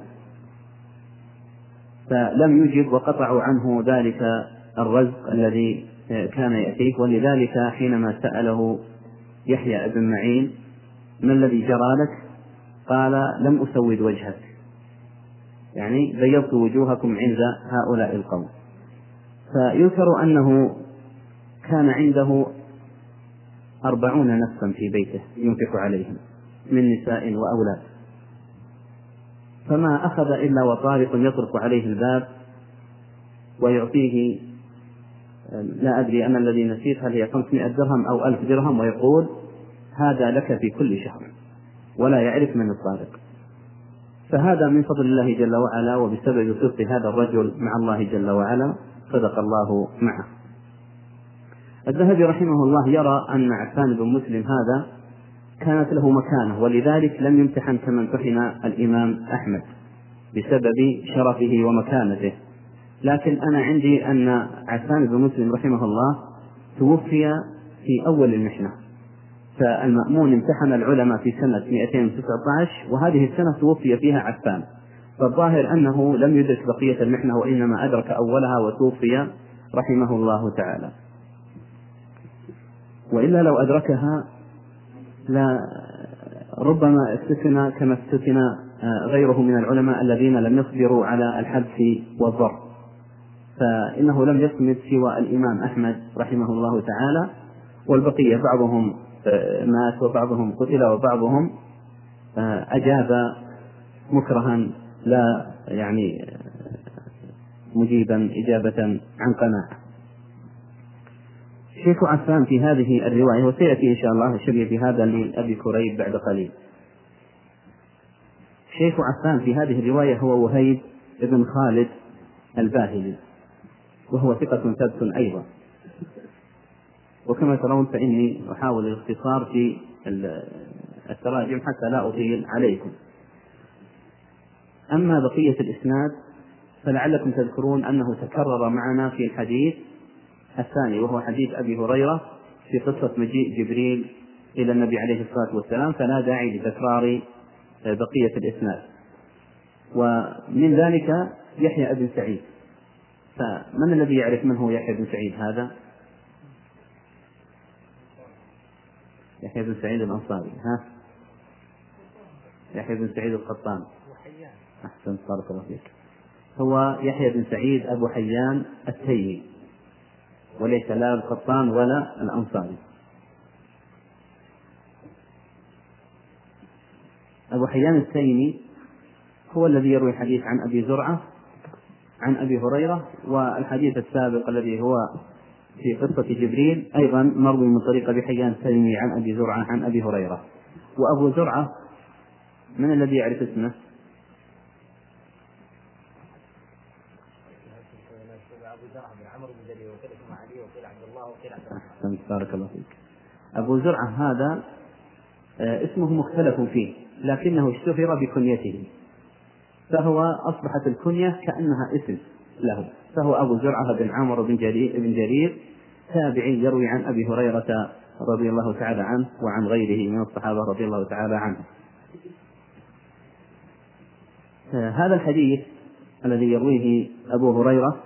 فلم يجب وقطعوا عنه ذلك الرزق الذي كان يأتيه. ولذلك حينما سأله يحيى بن معين ما الذي جرى لك؟ قال لم أسود وجهك، يعني بيضت وجوهكم عند هؤلاء القوم. فيذكر أنه كان عنده 40 نفسا في بيته ينفق عليهم من نساء وأولاد، فما أخذ إلا وطارق يطرق عليه الباب ويعطيه، لا أدري أنا الذي نسيت هل هي 500 درهم أو 1000 درهم، ويقول هذا لك في كل شهر، ولا يعرف من الطارق. فهذا من فضل الله جل وعلا، وبسبب صدق هذا الرجل مع الله جل وعلا صدق الله معه. الذهبي رحمه الله يرى أن عفان بن مسلم هذا كانت له مكانة، ولذلك لم يمتحن كما امتحن الإمام أحمد بسبب شرفه ومكانته. لكن أنا عندي أن عفان بن مسلم رحمه الله توفي في أول المحنة، فالمأمون امتحن العلماء في سنة 219 وهذه السنة توفي فيها عفان، فالظاهر أنه لم يدرك بقية المحنة وإنما أدرك أولها وتوفي رحمه الله تعالى. وإلا لو أدركها لا ربما استثنى كما استثنى غيره من العلماء الذين لم يصبروا على الحبس والضرب، فإنه لم يصمد سوى الإمام أحمد رحمه الله تعالى، والبقية بعضهم مات وبعضهم قتل وبعضهم أجاب مكرها لا يعني مجيبا إجابة عن قناعة. شيخ عفان في هذه الرواية، وسيأتي إن شاء الله شبيه بهذا لأبي كريب بعد قليل. شيخ عفان في هذه الرواية هو وهيب بن خالد الباهلي، وهو ثقة ثبت أيضا. وكما ترون فإني أحاول الاختصار في التراجم حتى لا أطيل عليكم. أما بقية الإسناد فلعلكم تذكرون أنه تكرر معنا في الحديث الثاني، وهو حديث أبي هريرة في قصة مجيء جبريل إلى النبي عليه الصلاة والسلام، فلا داعي لتكرار بقية الإسناد. ومن ذلك يحيى بن سعيد. فمن الذي يعرف من هو يحيى بن سعيد هذا؟ يحيى بن سعيد الأنصاري. يحيى بن سعيد القطان. أحسن، بارك الله فيك. هو يحيى بن سعيد أبو حيان التيمي، وليس لا القطان ولا الأنصاري. أبو حيان التيمي هو الذي يروي حديث عن أبي زرعة عن أبي هريرة، والحديث السابق الذي هو في قصة جبريل أيضا مروي من طريق أبي حيان التيمي عن أبي زرعة عن أبي هريرة. وأبو زرعة من الذي يعرف اسمه؟ بارك الله فيك. أبو زرعة هذا اسمه مختلف فيه، لكنه اشتهر بكنيته، فهو أصبحت الكنية كأنها اسم، له، فهو أبو زرعة بن عمرو بن جرير تابعي يروي عن أبي هريرة رضي الله تعالى عنه وعن غيره من الصحابة رضي الله تعالى عنه. هذا الحديث الذي يرويه أبو هريرة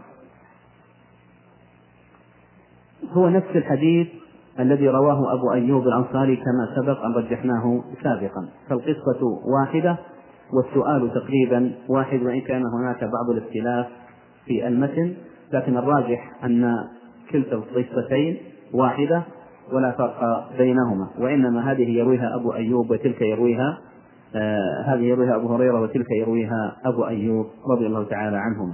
هو نفس الحديث الذي رواه أبو أيوب الأنصاري كما سبق أن رجحناه سابقا، فالقصة واحدة والسؤال تقريبا واحد، وإن كان هناك بعض الاختلاف في المتن، لكن الراجح أن كلتا القصتين واحدة ولا فرق بينهما، وإنما هذه يرويها أبو أيوب وتلك يرويها هذه يرويها أبو هريرة وتلك يرويها أبو أيوب رضي الله تعالى عنهما.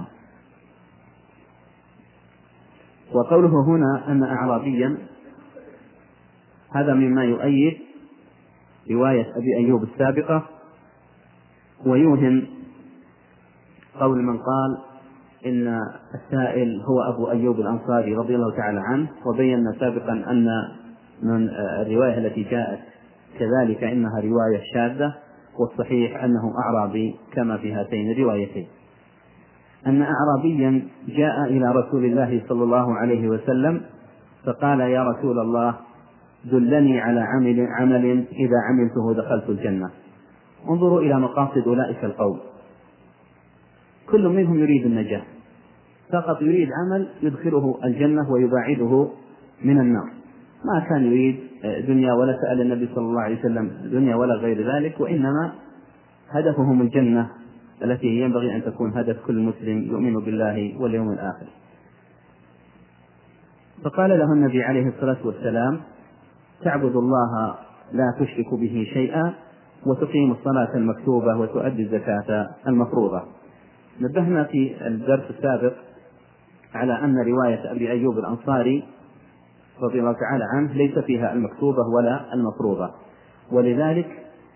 وقوله هنا أن أعرابيا هذا مما يؤيد رواية أبي أيوب السابقة، ويوهم قول من قال إن السائل هو أبو أيوب الأنصاري رضي الله تعالى عنه، وبينا سابقا أن من الرواية التي جاءت كذلك إنها رواية شاذة، والصحيح أنه أعرابي كما في هاتين الروايتين. أن أعرابيا جاء إلى رسول الله صلى الله عليه وسلم فقال: يا رسول الله، دلني على عمل إذا عملته دخلت الجنة. انظروا إلى مقاصد أولئك القوم، كل منهم يريد النجاة، فقط يريد عمل يدخله الجنة ويباعده من النار، ما كان يريد دنيا ولا سأل النبي صلى الله عليه وسلم دنيا ولا غير ذلك، وإنما هدفهم الجنة التي ينبغي أن تكون هدف كل مسلم يؤمن بالله واليوم الآخر. فقال له النبي عليه الصلاة والسلام: تعبد الله لا تشرك به شيئا، وتقيم الصلاة المكتوبة، وتؤدي الزكاة المفروضة. نبهنا في الدرس السابق على أن رواية أبي أيوب الأنصاري رضي الله تعالى عنه ليس فيها المكتوبة ولا المفروضة، ولذلك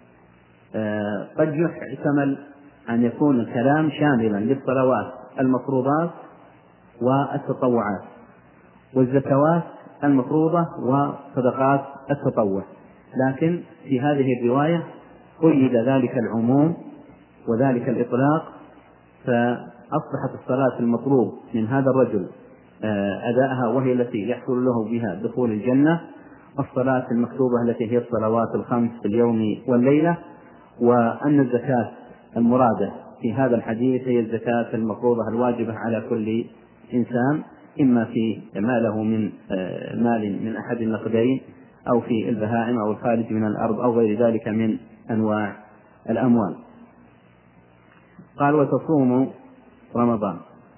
قد يحتمل أن يكون الكلام شاملا للصلوات المفروضات والتطوعات والزكوات المفروضة وصدقات التطوع، لكن في هذه الرواية قيد ذلك العموم وذلك الإطلاق، فأصبحت الصلاة المطلوب من هذا الرجل أداءها وهي التي يحصل له بها دخول الجنة، الصلاة المكتوبة التي هي الصلوات الخمس في اليوم والليلة، وأن الزكاة المرادة في هذا الحديث هي الزكاة المفروضة الواجبة على كل إنسان، إما في ماله من مال من أحد النقدين، أو في البهائم، أو الخارج من الأرض، أو غير ذلك من أنواع الأموال. قال: وتصوم رمضان.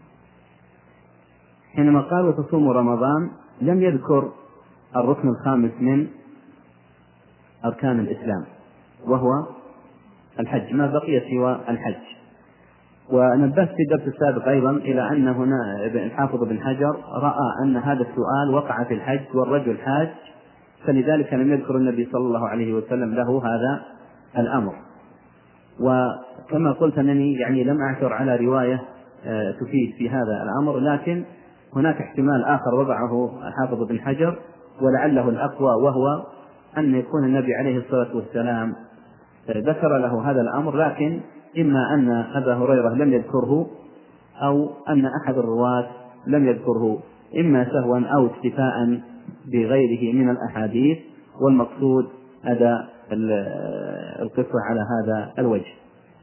حينما قال وتصوم رمضان لم يذكر الركن الخامس من أركان الإسلام وهو الحج، ما بقي سوى الحج. ونبهت في الدرس السابق أيضا إلى أن هنا الحافظ بن حجر رأى أن هذا السؤال وقع في الحج والرجل حاج، فلذلك لم يذكر النبي صلى الله عليه وسلم له هذا الأمر. وكما قلت أنني لم أعثر على رواية تفيد في هذا الأمر، لكن هناك احتمال آخر وضعه الحافظ بن حجر ولعله الأقوى، وهو أن يكون النبي عليه الصلاة والسلام ذكر له هذا الأمر، لكن إما أن أبا هريرة لم يذكره، أو أن أحد الرواة لم يذكره، إما سهوا أو اكتفاء بغيره من الأحاديث، والمقصود أداء القصة على هذا الوجه.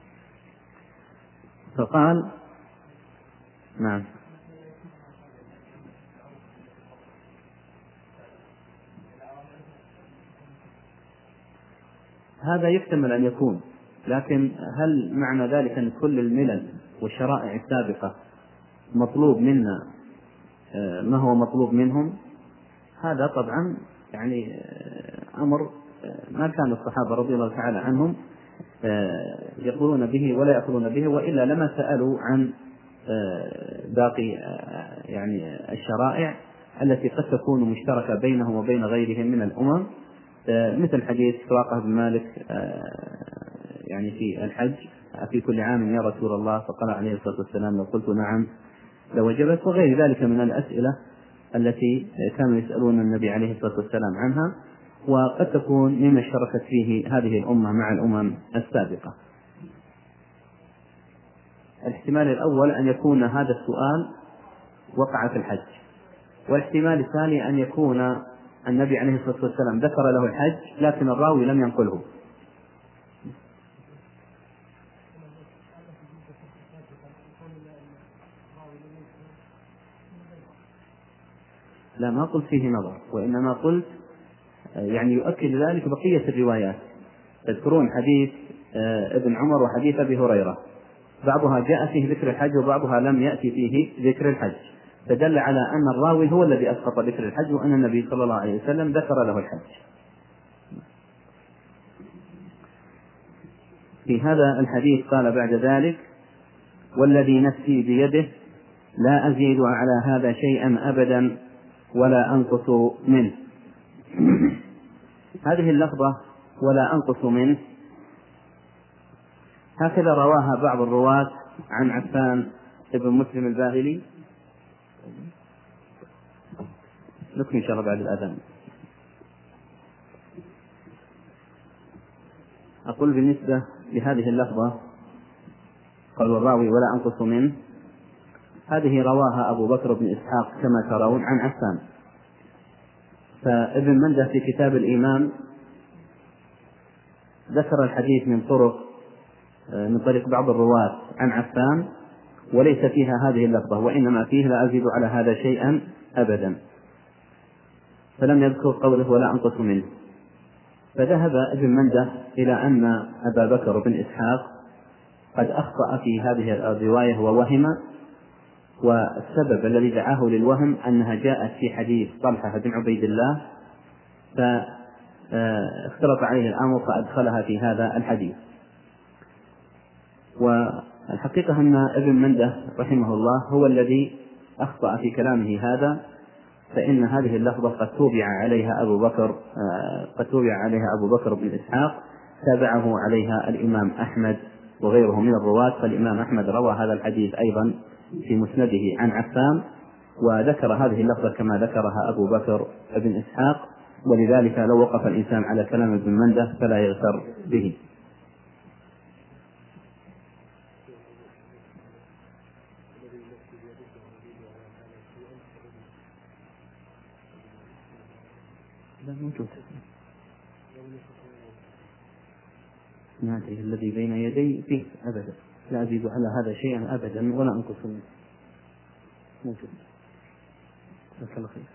فقال: نعم. هذا يحتمل أن يكون، لكن هل معنى ذلك أن كل الملل والشرائع السابقة مطلوب منا ما هو مطلوب منهم؟ هذا طبعا أمر ما كان الصحابة رضي الله تعالى عنهم يقولون به ولا يأخذون به، وإلا لما سألوا عن باقي الشرائع التي قد تكون مشتركة بينهم وبين غيرهم من الأمم، مثل حديث سراقة بن مالك في الحج: في كل عام يا رسول الله؟ فقال عليه الصلاة والسلام: لو قلت نعم لوجبت، وغير ذلك من الأسئلة التي كانوا يسألون النبي عليه الصلاة والسلام عنها، وقد تكون مما اشتركت فيه هذه الأمة مع الأمم السابقة. الاحتمال الأول أن يكون هذا السؤال وقع في الحج، والاحتمال الثاني أن يكون النبي عليه الصلاة والسلام ذكر له الحج لكن الراوي لم ينقله. لا، ما قلت فيه نظر، وإنما قلت يعني يؤكد ذلك بقية الروايات. تذكرون حديث ابن عمر وحديث أبي هريرة، بعضها جاء فيه ذكر الحج وبعضها لم يأتي فيه ذكر الحج، فدل على أن الراوي هو الذي أسقط ذكر الحج وأن النبي صلى الله عليه وسلم ذكر له الحج. في هذا الحديث قال بعد ذلك: والذي نفسي بيده لا أزيد على هذا شيئا أبدا ولا أنقص منه. هذه اللفظة ولا أنقص منه هكذا رواها بعض الرواة عن عفان ابن مسلم الباهلي. نكمل إن شاء الله بعد الأذان. أقول بالنسبة لهذه اللفظة قال الراوي ولا أنقص منه، هذه رواها أبو بكر بن إسحاق كما ترون عن عفان. فابن منده في كتاب الإيمان ذكر الحديث من طريق بعض الرواة عن عفان وليس فيها هذه اللفظة، وإنما فيه لا أزيد على هذا شيئا أبدا، فلم يذكر قوله ولا أنقص منه. فذهب ابن منده إلى أن أبا بكر بن إسحاق قد أخطأ في هذه الرواية ووهم، والسبب الذي دعاه للوهم أنها جاءت في حديث طلحة بن عبيد الله، فاختلط عليه الأمر فأدخلها في هذا الحديث. والحقيقة أن ابن منده رحمه الله هو الذي أخطأ في كلامه هذا، فإن هذه اللفظة قد توبع عليها أبو بكر بن إسحاق، تابعه عليها الإمام أحمد وغيره من الرواة. فالإمام أحمد روى هذا الحديث أيضا في مسنده عن عفان، وذكر هذه اللفظة كما ذكرها أبو بكر بن إسحاق، ولذلك لو وقف الإنسان على كلام ابن منده فلا يغتر به. نادي الذي بين يدي فيه أبدا لا أزيد على هذا شيئا أبدا ولا أنقص منه. موجود. جزاك الله خير.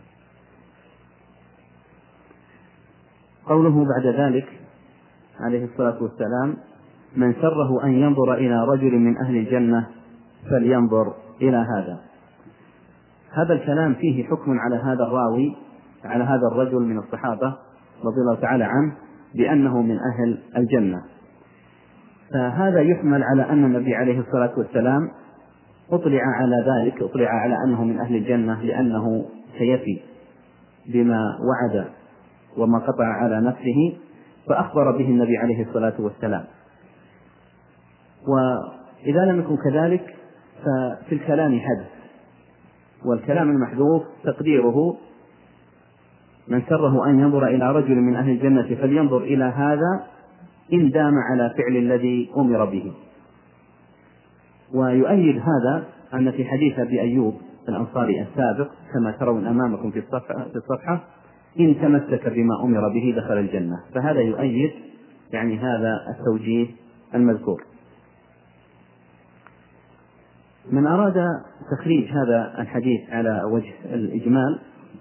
قوله بعد ذلك عليه الصلاة والسلام: من سره أن ينظر إلى رجل من أهل الجنة فلينظر إلى هذا. هذا الكلام فيه حكم على هذا الراوي، على هذا الرجل من الصحابة رضي الله تعالى عنه بأنه من أهل الجنة. فهذا يحمل على أن النبي عليه الصلاة والسلام أطلع على ذلك، أطلع على أنه من أهل الجنة لأنه سيفي بما وعد وما قطع على نفسه، فأخبر به النبي عليه الصلاة والسلام. وإذا لم يكن كذلك ففي الكلام حدث، والكلام المحذوف تقديره: من سره أن ينظر إلى رجل من أهل الجنة فلينظر إلى هذا إن دام على فعل الذي أمر به. ويؤيد هذا أن في حديث أبي أيوب الأنصاري السابق كما ترون أمامكم في الصفحة: إن تمسك بما أمر به دخل الجنة. فهذا يؤيد يعني هذا التوجيه المذكور. من أراد تخريج هذا الحديث على وجه الإجمال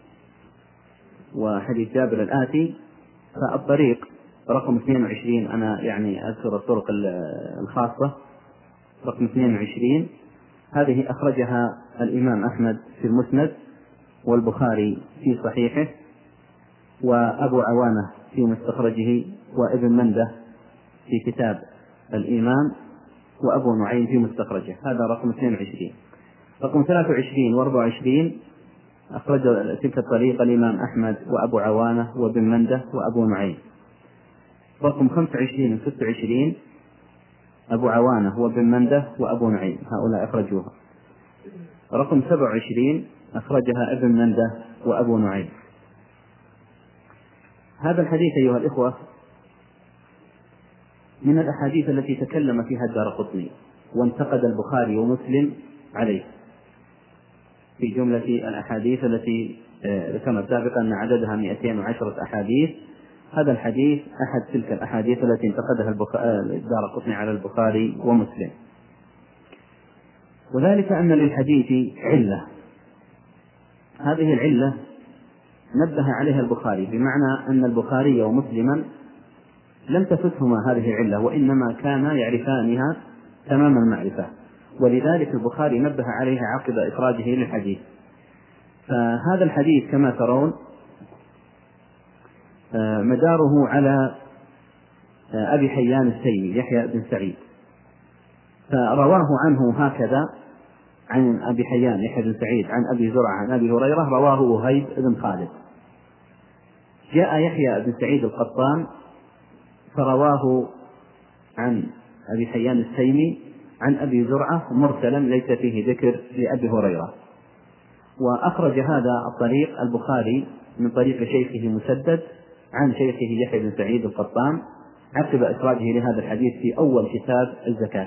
وحديث جابر الآتي، فالطريق رقم 22، أنا يعني أذكر الطرق الخاصة، رقم 22 هذه أخرجها الإمام أحمد في المسند، والبخاري في صحيحه، وأبو عوانة في مستخرجه، وابن منده في كتاب الإيمان، وأبو نعيم في مستخرجه. هذا رقم 22. رقم 23 و24 أخرج تلك الطريقة الإمام أحمد وأبو عوانة وابن منده وأبو نعيم. رقم 25 و26 أبو عوانة وابن منده وأبو نعيم، هؤلاء أخرجوها. رقم 27 أخرجها ابن منده وأبو نعيم. هذا الحديث أيها الإخوة من الأحاديث التي تكلم فيها الدارقطني، وانتقد البخاري ومسلم عليه في جملة الأحاديث التي ذكرنا سابقا أن عددها 210 أحاديث. هذا الحديث أحد تلك الأحاديث التي انتقدها الدارقطني على البخاري ومسلم، وذلك أن للحديث علة. هذه العلة نبه عليها البخاري، بمعنى أن البخاري ومسلما لم تفتهما هذه العلة، وإنما كانا يعرفانها تمام المعرفة، ولذلك البخاري نبه عليها عقب إخراجه للحديث. فهذا الحديث كما ترون مداره على أبي حيان التيمي يحيى بن سعيد، فرواه عنه هكذا عن أبي حيان يحيى بن سعيد عن أبي زرعة عن أبي هريرة رواه وهيب بن خالد. جاء يحيى بن سعيد القطان فرواه عن أبي حيان التيمي عن أبي زرعة مرسلا ليس فيه ذكر لأبي هريرة. وأخرج هذا الطريق البخاري من طريق شيخه مسدد عن شيخه يحيى بن سعيد القطان عقب إخراجه لهذا الحديث في أول كتاب الزكاة.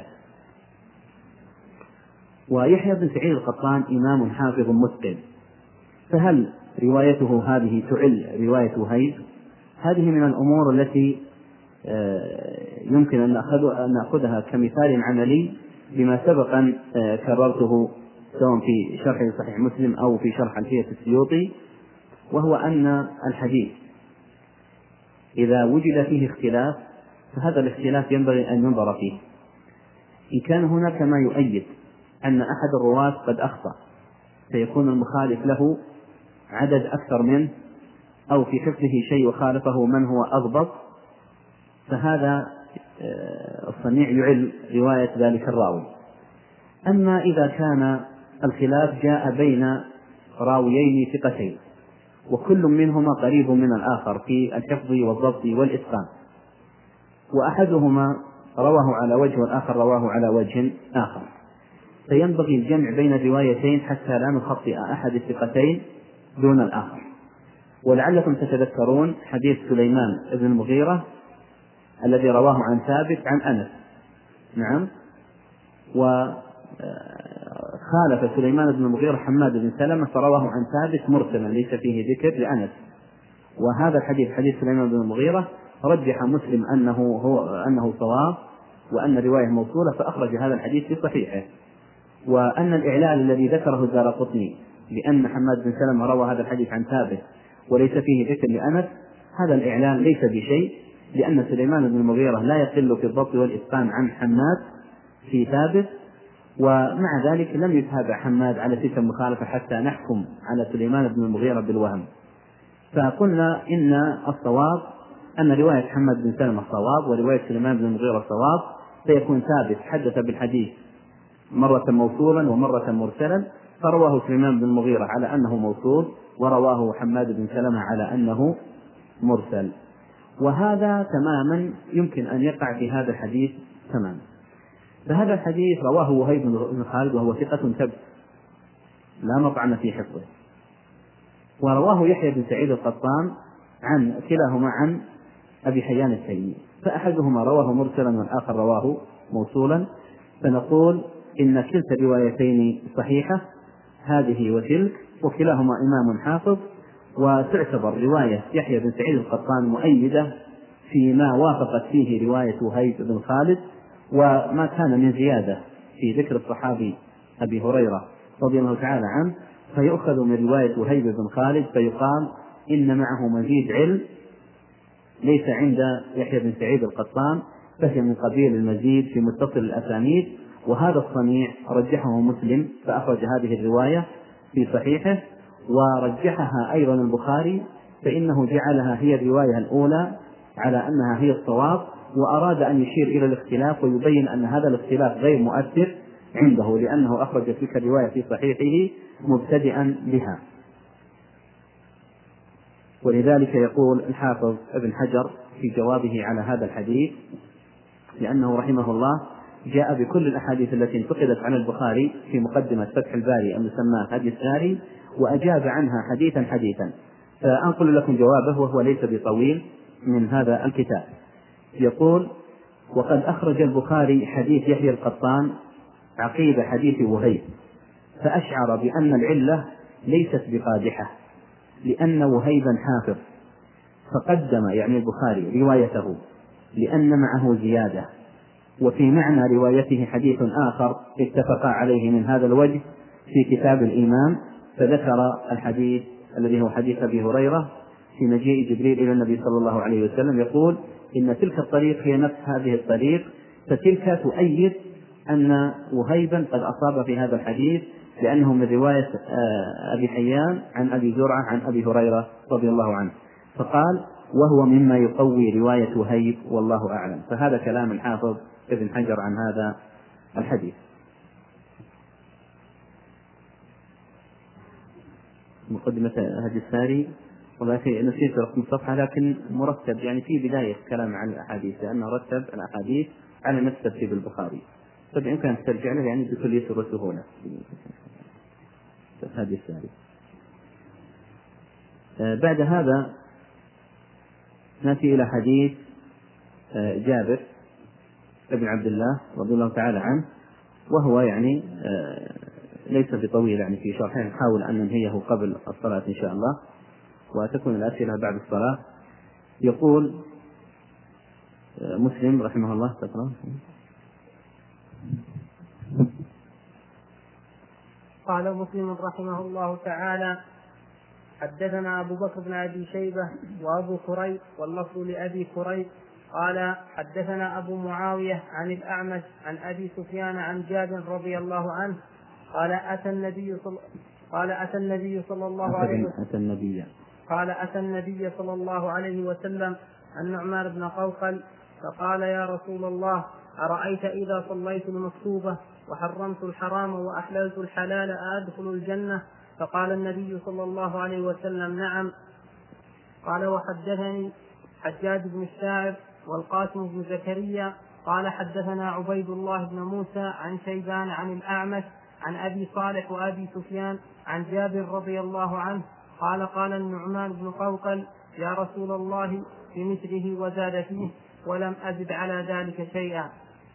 ويحيى بن سعيد القطان إمام حافظ متقن، فهل روايته هذه تعل رواية وهيب؟ هذه من الأمور التي يمكن أن نأخذها كمثال عملي بما سبق أن كررته سواء في شرح صحيح مسلم أو في شرح ألفية السيوطي، وهو أن الحديث إذا وجد فيه اختلاف فهذا الاختلاف ينبغي أن ينظر فيه. إن كان هناك ما يؤيد أن أحد الرواة قد أخطأ فيكون المخالف له عدد أكثر منه، أو في حفظه شيء وخالفه من هو أضبط، فهذا الصنيع يعل رواية ذلك الراوي. أما إذا كان الخلاف جاء بين راويين ثقتين وكل منهما قريب من الآخر في الحفظ والضبط والإتقان، وأحدهما رواه على وجه والآخر رواه على وجه آخر، فينبغي الجمع بين الروايتين حتى لا نخطئ أحد الثقتين دون الآخر. ولعلكم تتذكرون حديث سليمان بن المغيرة الذي رواه عن ثابت عن أنس، نعم، وخالف سليمان بن المغيرة حماد بن سلمة فرواه عن ثابت مرسلا ليس فيه ذكر لأنس. وهذا الحديث حديث سليمان بن المغيرة رجح مسلم أنه صواب وأن الرواية موصولة، فأخرج هذا الحديث في صحيحه. وأن الإعلال الذي ذكره الدارقطني بأن حماد بن سلمة روى هذا الحديث عن ثابت وليس فيه ذكر لأنس، هذا الإعلال ليس بشيء، لأن سليمان بن المغيرة لا يقل في الضبط والإتقان عن حماد في ثابت، ومع ذلك لم يتابع حماد على تلك المخالفة حتى نحكم على سليمان بن المغيرة بالوهم. فقلنا إن الصواب أن رواية حماد بن سلمة صواب ورواية سليمان بن المغيرة صواب، فيكون ثابت حدث بالحديث مرة موصولا ومرة مرسلا، فرواه سليمان بن المغيرة على أنه موصول ورواه حماد بن سلمة على أنه مرسل. وهذا تماما يمكن أن يقع في هذا الحديث تماما. فهذا الحديث رواه وهيب بن خالد وهو ثقة ثبت لا مطعن في حفظه، ورواه يحيى بن سعيد القطان عن كلاهما عن أبي حيان التيمي، فأحدهما رواه مرسلا والآخر رواه موصولا، فنقول إن كلتا الروايتين صحيحة هذه وتلك، وكلاهما إمام حافظ، وتعتبر رواية يحيى بن سعيد القطان مؤيدة فيما وافقت فيه رواية وهيب بن خالد، وما كان من زيادة في ذكر الصحابي أبي هريرة رضي الله تعالى عنه فيؤخذ من رواية وهيب بن خالد فيقال إن معه مزيد علم ليس عند يحيى بن سعيد القطان، فهي من قبيل المزيد في متصل الأسانيد. وهذا الصنيع رجحه مسلم فأخرج هذه الرواية في صحيحه، ورجحها أيضا البخاري فإنه جعلها هي الرواية الأولى على أنها هي الصواب، وأراد أن يشير إلى الاختلاف ويبين أن هذا الاختلاف غير مؤثر عنده، لأنه أخرج تلك الرواية في صحيحه مبتدئا بها. ولذلك يقول الحافظ ابن حجر في جوابه على هذا الحديث، لأنه رحمه الله جاء بكل الأحاديث التي انتقدت عن البخاري في مقدمة فتح الباري المسمى هدي الساري، وأجاب عنها حديثا حديثا، فأنقل لكم جوابه وهو ليس بطويل من هذا الكتاب. يقول: وقد أخرج البخاري حديث يحيى القطان عقيب حديث وهيب، فأشعر بأن العلة ليست بقادحة لأن وهيبا حافظ، فقدم يعني البخاري روايته لأن معه زيادة، وفي معنى روايته حديث آخر اتفقا عليه من هذا الوجه في كتاب الإيمان، فذكر الحديث الذي هو حديث أبي هريرة في مجيء جبريل إلى النبي صلى الله عليه وسلم يقول إن تلك الطريق هي نفس هذه الطريق، فتلك تؤيد أن وهيبا قد أصاب في هذا الحديث لأنه من رواية أبي حيان عن أبي زرعة عن أبي هريرة رضي الله عنه، فقال وهو مما يقوي رواية وهيب والله أعلم. فهذا كلام الحافظ ابن حجر عن هذا الحديث. مقدمة هدي الساري، والله نسيت رقم الصفحة لكن مرتب يعني في بداية كلام عن الأحاديث، لأنه رتب الأحاديث على نفس ترتيب البخاري، فبإمكان أن ترجع له يعني بكل يسر وسهولة. هدي الساري. بعد هذا نأتي إلى حديث جابر بن عبد الله رضي الله تعالى عنه، وهو يعني ليس بطويل يعني في شرحه، نحاول أن ننهيه قبل الصلاة إن شاء الله وتكون الأسئلة بعد الصلاة. يقول مسلم رحمه الله تقرأ. قال مسلم رحمه الله تعالى: حدثنا أبو بكر بن أبي شيبة وأبو كريب واللفظ لأبي كريب قال حدثنا أبو معاوية عن الأعمش عن أبي سفيان عن جابر رضي الله عنه قال أتى النبي صلى الله عليه وسلم النعمان بن قوقل فقال: يا رسول الله، أرأيت إذا صليت المكتوبة وحرمت الحرام وأحللت الحلال أدخل الجنة؟ فقال النبي صلى الله عليه وسلم: نعم. قال: وحدثني حجاج بن الشاعر والقاسم بن زكريا قال حدثنا عبيد الله بن موسى عن شيبان عن الأعمش عن أبي صالح وأبي سفيان عن جابر رضي الله عنه قال: قال النعمان بن قوقل: يا رسول الله، بمثله وزاد فيه ولم أزد على ذلك شيئا.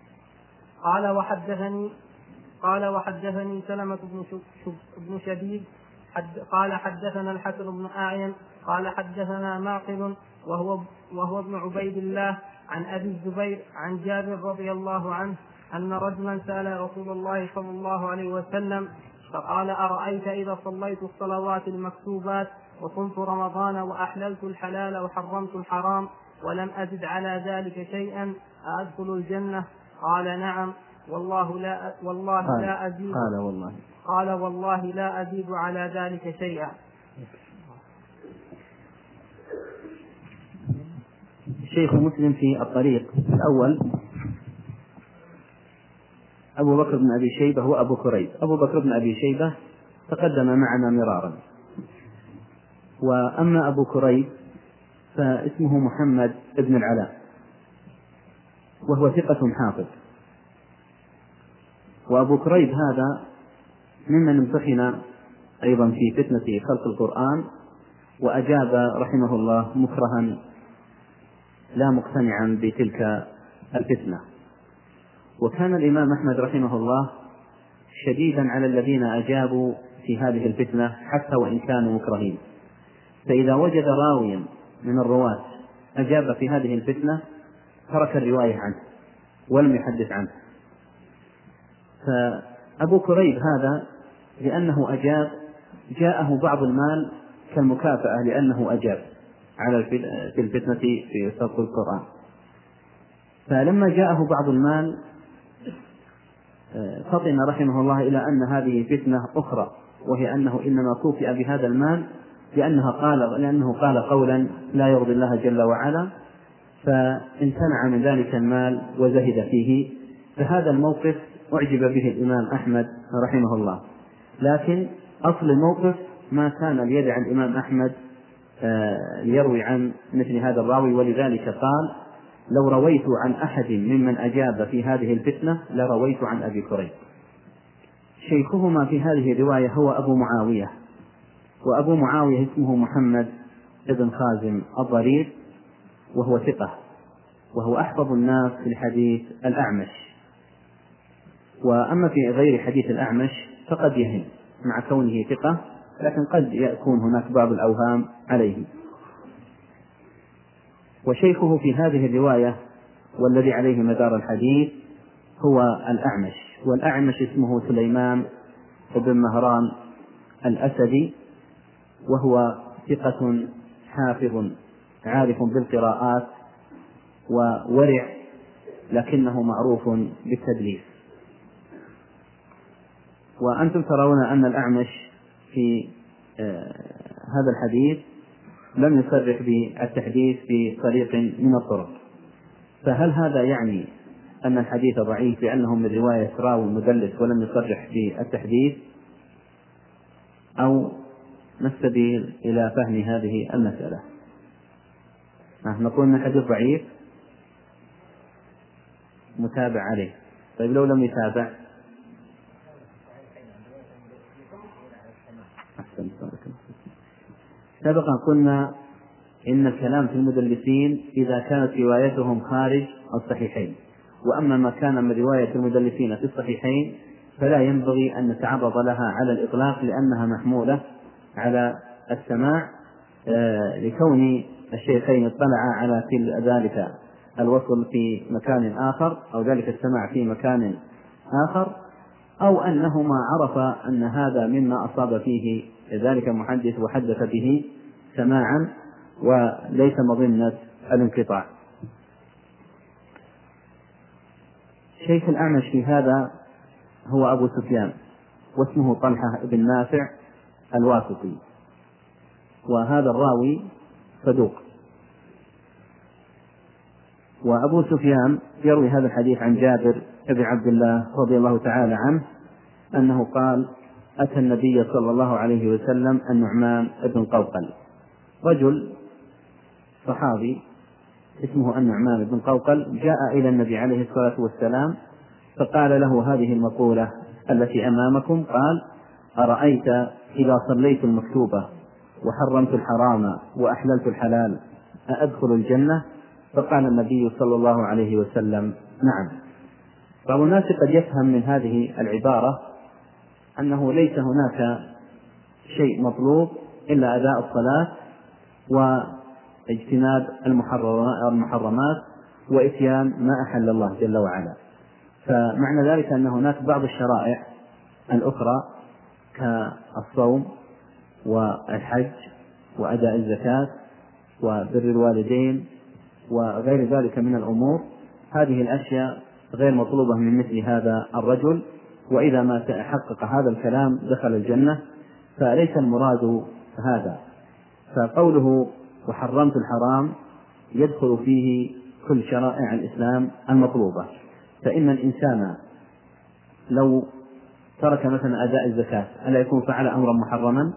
قال وحدثني سلمة بن شبيب قال حدثنا الحسن بن أعين قال حدثنا معقل وهو ابن عبيد الله عن أبي الزبير عن جابر رضي الله عنه أن رجلا سأل رسول الله صلى الله عليه وسلم فقال: أرأيت إذا صليت الصلوات المكتوبات وصمت رمضان وأحللت الحلال وحرمت الحرام ولم أزد على ذلك شيئا أدخل الجنة؟ قال: نعم. قال: والله لا أزيد على ذلك شيئا. الشيخ مسلم في الطريق الأول أبو بكر بن أبي شيبة وأبو كريب. أبو بكر بن أبي شيبة تقدم معنا مرارا، وأما أبو كريب فاسمه محمد بن العلاء وهو ثقة حافظ. وأبو كريب هذا ممن امتحن أيضا في فتنة خلق القرآن، وأجاب رحمه الله مكرها لا مقتنعا بتلك الفتنة. وكان الإمام أحمد رحمه الله شديدا على الذين أجابوا في هذه الفتنة حتى وإن كانوا مكرهين، فإذا وجد راويا من الرواة أجاب في هذه الفتنة ترك الرواية عنه ولم يحدث عنه. فأبو كريب هذا لأنه أجاب جاءه بعض المال كالمكافأة لأنه أجاب على في الفتنة في خلق القرآن. فلما جاءه بعض المال فطن رحمه الله إلى أن هذه فتنة أخرى، وهي أنه إنما كوفئ بهذا المال لأنه قال قولا لا يرضي الله جل وعلا، فامتنع من ذلك المال وزهد فيه. فهذا الموقف أعجب به الإمام أحمد رحمه الله، لكن أصل الموقف ما كان ليدع الإمام أحمد ليروي عن مثل هذا الراوي، ولذلك قال: لو رويت عن أحد ممن أجاب في هذه الفتنة لرويت عن أبي كريب. شيخهما في هذه الرواية هو أبو معاوية، وأبو معاوية اسمه محمد بن خازم الضرير، وهو ثقة، وهو أحفظ الناس في الحديث الأعمش. وأما في غير حديث الأعمش فقد يهم مع كونه ثقة، لكن قد يكون هناك بعض الأوهام عليه. وشيخه في هذه الرواية والذي عليه مدار الحديث هو الأعمش، والأعمش اسمه سليمان بن مهران الأسدي، وهو ثقة حافظ عارف بالقراءات وورع، لكنه معروف بالتدليس. وأنتم ترون أن الأعمش في هذا الحديث لم يصرح بالتحديث بطريق من الطرق، فهل هذا يعني أن الحديث ضعيف لأنه من رواية راوي مدلس ولم يصرح بالتحديث، أو ما السبيل إلى فهم هذه المسألة؟ نقول أن الحديث ضعيف متابع عليه. طيب لو لم يتابع؟ سبقا قلنا إن الكلام في المدلسين إذا كانت روايتهم خارج الصحيحين، وأما ما كان من رواية المدلسين في الصحيحين فلا ينبغي أن نتعرض لها على الإطلاق، لأنها محمولة على السماع، لكون الشيخين اطلعا على ذلك الوصل في مكان آخر أو ذلك السماع في مكان آخر، أو أنهما عرفا أن هذا مما أصاب فيه ذلك المحدث وحدث به سماعا وليس مظنة الانقطاع. شيخ الأعمش في هذا هو أبو سفيان، واسمه طلحة بن نافع الواسطي، وهذا الراوي صدوق. وأبو سفيان يروي هذا الحديث عن جابر بن عبد الله رضي الله تعالى عنه أنه قال: أتى النبي صلى الله عليه وسلم النعمان بن قوقل، رجل صحابي اسمه النعمان بن قوقل، جاء إلى النبي عليه الصلاة والسلام فقال له هذه المقولة التي أمامكم، قال: أرأيت إذا صليت المكتوبة وحرمت الحرام وأحللت الحلال أأدخل الجنة؟ فقال النبي صلى الله عليه وسلم: نعم. بعض الناس قد يفهم من هذه العبارة أنه ليس هناك شيء مطلوب إلا أداء الصلاة واجتناب المحرمات وإتيان ما أحل الله جل وعلا. فمعنى ذلك أن هناك بعض الشرائع الأخرى كالصوم والحج وأداء الزكاة وبر الوالدين وغير ذلك من الأمور، هذه الأشياء غير مطلوبة من مثل هذا الرجل، وإذا ما تحقق هذا الكلام دخل الجنة، فليس المراد هذا. فقوله وحرمت الحرام يدخل فيه كل شرائع الإسلام المطلوبة، فإن الإنسان لو ترك مثلا أداء الزكاة ألا يكون فعل أمرا محرما؟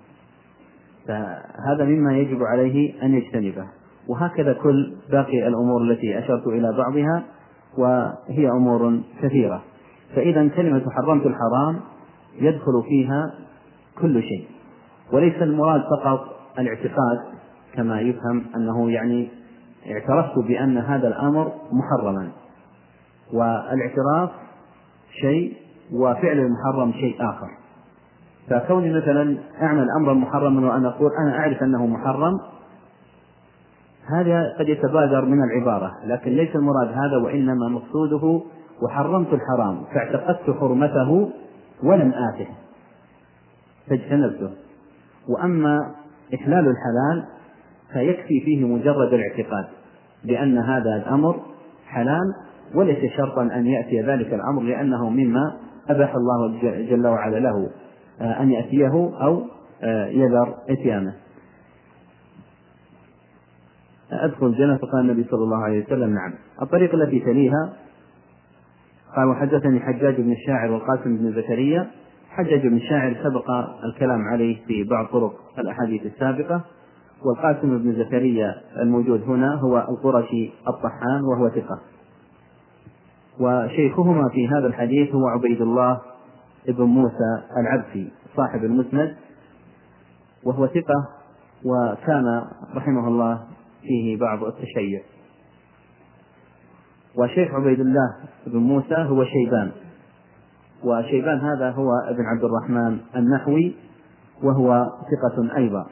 فهذا مما يجب عليه أن يجتنبه، وهكذا كل باقي الأمور التي أشرت إلى بعضها وهي أمور كثيرة. فإذا كلمة حرمت الحرام يدخل فيها كل شيء، وليس المراد فقط الاعتقاد كما يفهم أنه يعني اعترفت بأن هذا الأمر محرما، والاعتراف شيء وفعل المحرم شيء آخر. فكوني مثلا أعمل أمرا محرما وأنا أقول أنا أعرف أنه محرم، هذا قد يتبادر من العبارة، لكن ليس المراد هذا، وإنما مقصوده وحرمت الحرام فاعتقدت حرمته ولم آته فاجتنبته. وأما إحلال الحلال فيكفي فيه مجرد الاعتقاد بأن هذا الأمر حلال، وليس شرطا أن يأتي ذلك الأمر لأنه مما أباح الله جل وعلا له أن يأتيه أو يذر إتيانه. أدخل الجنة؟ فقال النبي صلى الله عليه وسلم: نعم. الطريق التي تليها قال: وحدثني حجاج بن الشاعر والقاسم بن زكريا. حجاج بن الشاعر سبق الكلام عليه في بعض طرق الأحاديث السابقة، والقاسم بن زكريا الموجود هنا هو القرشي الطحان وهو ثقة. وشيخهما في هذا الحديث هو عبيد الله بن موسى العبسي صاحب المسند، وهو ثقة، وكان رحمه الله فيه بعض التشيع. وشيخ عبيد الله بن موسى هو شيبان وشيبان هذا هو ابن عبد الرحمن النحوي وهو ثقة أيضا.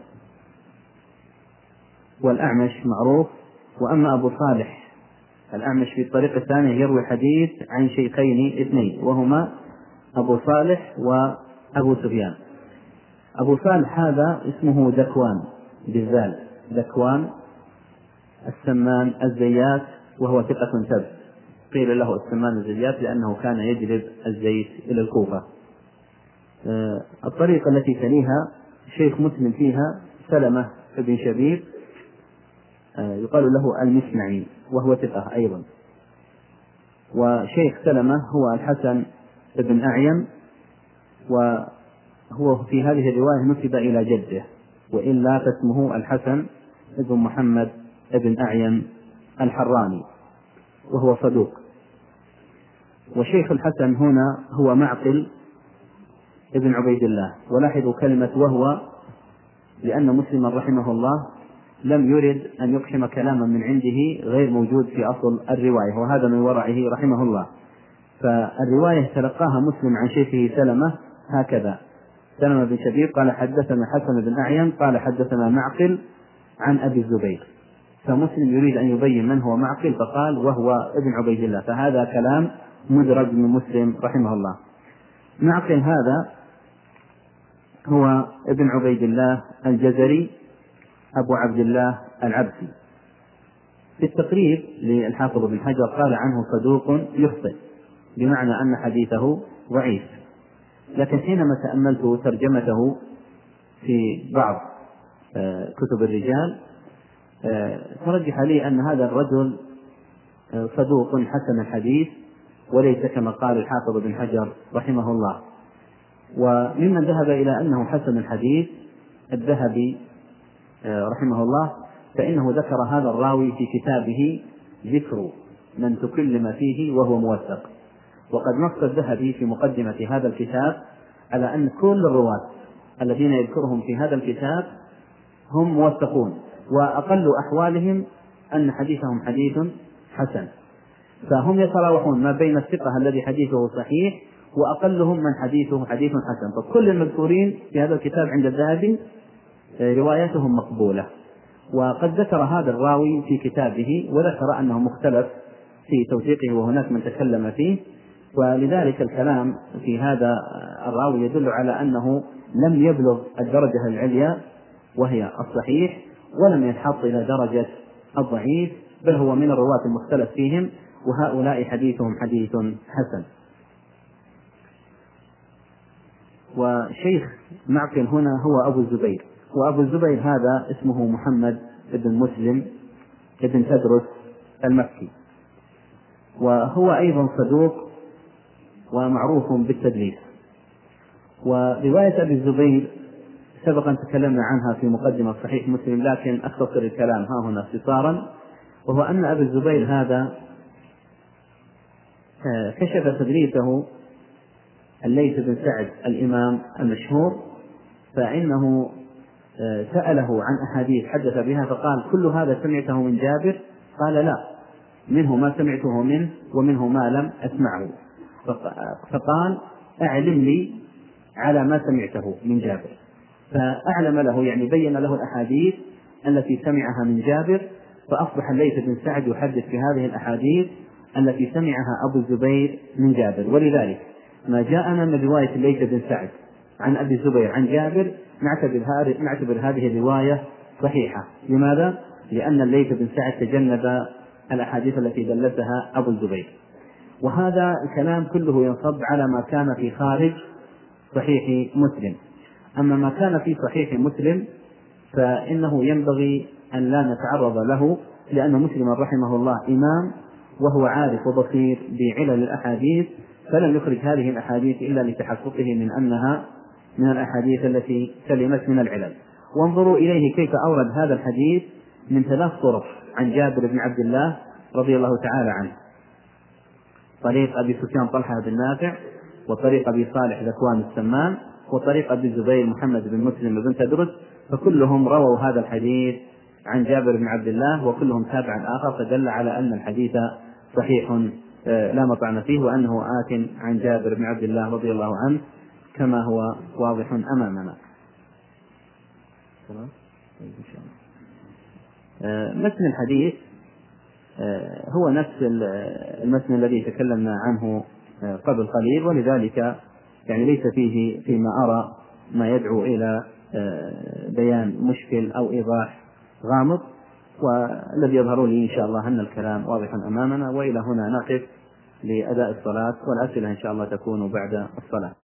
والأعمش معروف. وأما أبو صالح الأعمش في الطريق الثانية يروي حديث عن شيخين اثنين وهما أبو صالح وأبو سفيان. أبو صالح هذا اسمه ذكوان بالذال، ذكوان السمان الزيات، وهو ثقة ثبت. قيل له السمان الزيات لأنه كان يجلب الزيت إلى الكوفة. الطريقة التي تليها شيخ مسلم فيها سلمة بن شبيب يقال له المسمعي وهو ثقة أيضا. وشيخ سلمة هو الحسن بن أعين، وهو في هذه الرواية نسب إلى جده، وإلا فاسمه الحسن بن محمد بن أعين الحراني وهو صدوق. وشيخ الحسن هنا هو معقل ابن عبيد الله. ولاحظوا كلمة وهو، لأن مسلما رحمه الله لم يرد أن يقحم كلاما من عنده غير موجود في أصل الرواية، وهذا من ورعه رحمه الله. فالرواية تلقاها مسلم عن شيخه سلمة هكذا: سلمة بن شبيب قال حدثنا حسن بن أعين قال حدثنا معقل عن أبي الزبير. فمسلم يريد أن يبين من هو معقل فقال وهو ابن عبيد الله، فهذا كلام مدرج من مسلم رحمه الله. معقل هذا هو ابن عبيد الله الجزري أبو عبد الله العبسي. في التقريب للحافظ بن حجر قال عنه صدوق يخطئ، بمعنى أن حديثه ضعيف. لكن حينما تأملت ترجمته في بعض كتب الرجال ترجح لي أن هذا الرجل صدوق حسن الحديث، وليس كما قال الحافظ بن حجر رحمه الله. وممن ذهب إلى أنه حسن الحديث الذهبي رحمه الله، فإنه ذكر هذا الراوي في كتابه ذكر من تكلم فيه وهو موثق. وقد نص الذهبي في مقدمة هذا الكتاب على أن كل الرواة الذين يذكرهم في هذا الكتاب هم موثقون، وأقل أحوالهم أن حديثهم حديث حسن. فهم يتراوحون ما بين الثقة الذي حديثه صحيح وأقلهم من حديثه حديث حسن. فكل المذكورين في هذا الكتاب عند الذهبي رواياتهم مقبولة. وقد ذكر هذا الراوي في كتابه وذكر أنه مختلف في توثيقه وهناك من تكلم فيه، ولذلك الكلام في هذا الراوي يدل على أنه لم يبلغ الدرجة العليا وهي الصحيح، ولم ينحط إلى درجة الضعيف، بل هو من الرواة المختلف فيهم، وهؤلاء حديثهم حديث حسن. وشيخ معقل هنا هو أبو الزبير، وأبو الزبير هذا اسمه محمد بن مسلم بن تدرس المكي، وهو أيضا صدوق ومعروف بالتدليس. ورواية أبي الزبير سبق أن تكلمنا عنها في مقدمة صحيح مسلم، لكن أختصر الكلام ها هنا اختصارا، وهو أن أبي الزبير هذا كشف تدليسه الليث بن سعد الإمام المشهور، فإنه سأله عن أحاديث حدث بها فقال كل هذا سمعته من جابر؟ قال لا، منه ما سمعته منه ومنه ما لم أسمعه. فقال أعلم لي على ما سمعته من جابر، فأعلم له يعني بين له الأحاديث التي سمعها من جابر، فأصبح الليث بن سعد يحدث في هذه الأحاديث التي سمعها أبو الزبير من جابر. ولذلك ما جاءنا من رواية الليث بن سعد عن أبي الزبير عن جابر نعتبر هذه الرواية صحيحة. لماذا؟ لأن الليث بن سعد تجنب الأحاديث التي دلتها أبو الزبير. وهذا الكلام كله ينصب على ما كان في خارج صحيح مسلم. أما ما كان في صحيح مسلم فإنه ينبغي أن لا نتعرض له، لأن مسلم رحمه الله إمام وهو عارف وبصير بعلل الأحاديث، فلم يخرج هذه الأحاديث إلا لتحققه من أنها من الأحاديث التي سلمت من العلل. وانظروا إليه كيف أورد هذا الحديث من 3 طرق عن جابر بن عبد الله رضي الله تعالى عنه: طريق أبي سفيان طلحة بن نافع، وطريق أبي صالح ذكوان السمان، وطريق أبي الزبير محمد بن مسلم بن تدرس، فكلهم رووا هذا الحديث عن جابر بن عبد الله، وكلهم تابع الآخر، فدل على أن الحديث صحيح لا مطعم فيه، وأنه آت عن جابر بن عبد الله رضي الله عنه كما هو واضح أمامنا. متن الحديث هو نفس المتن الذي تكلمنا عنه قبل قليل، ولذلك يعني ليس فيه فيما أرى ما يدعو إلى بيان مشكل أو إيضاح غامض، والذي يظهر لي إن شاء الله أن الكلام واضح أمامنا. وإلى هنا نقف لأداء الصلاة، والأسئلة إن شاء الله تكون بعد الصلاة.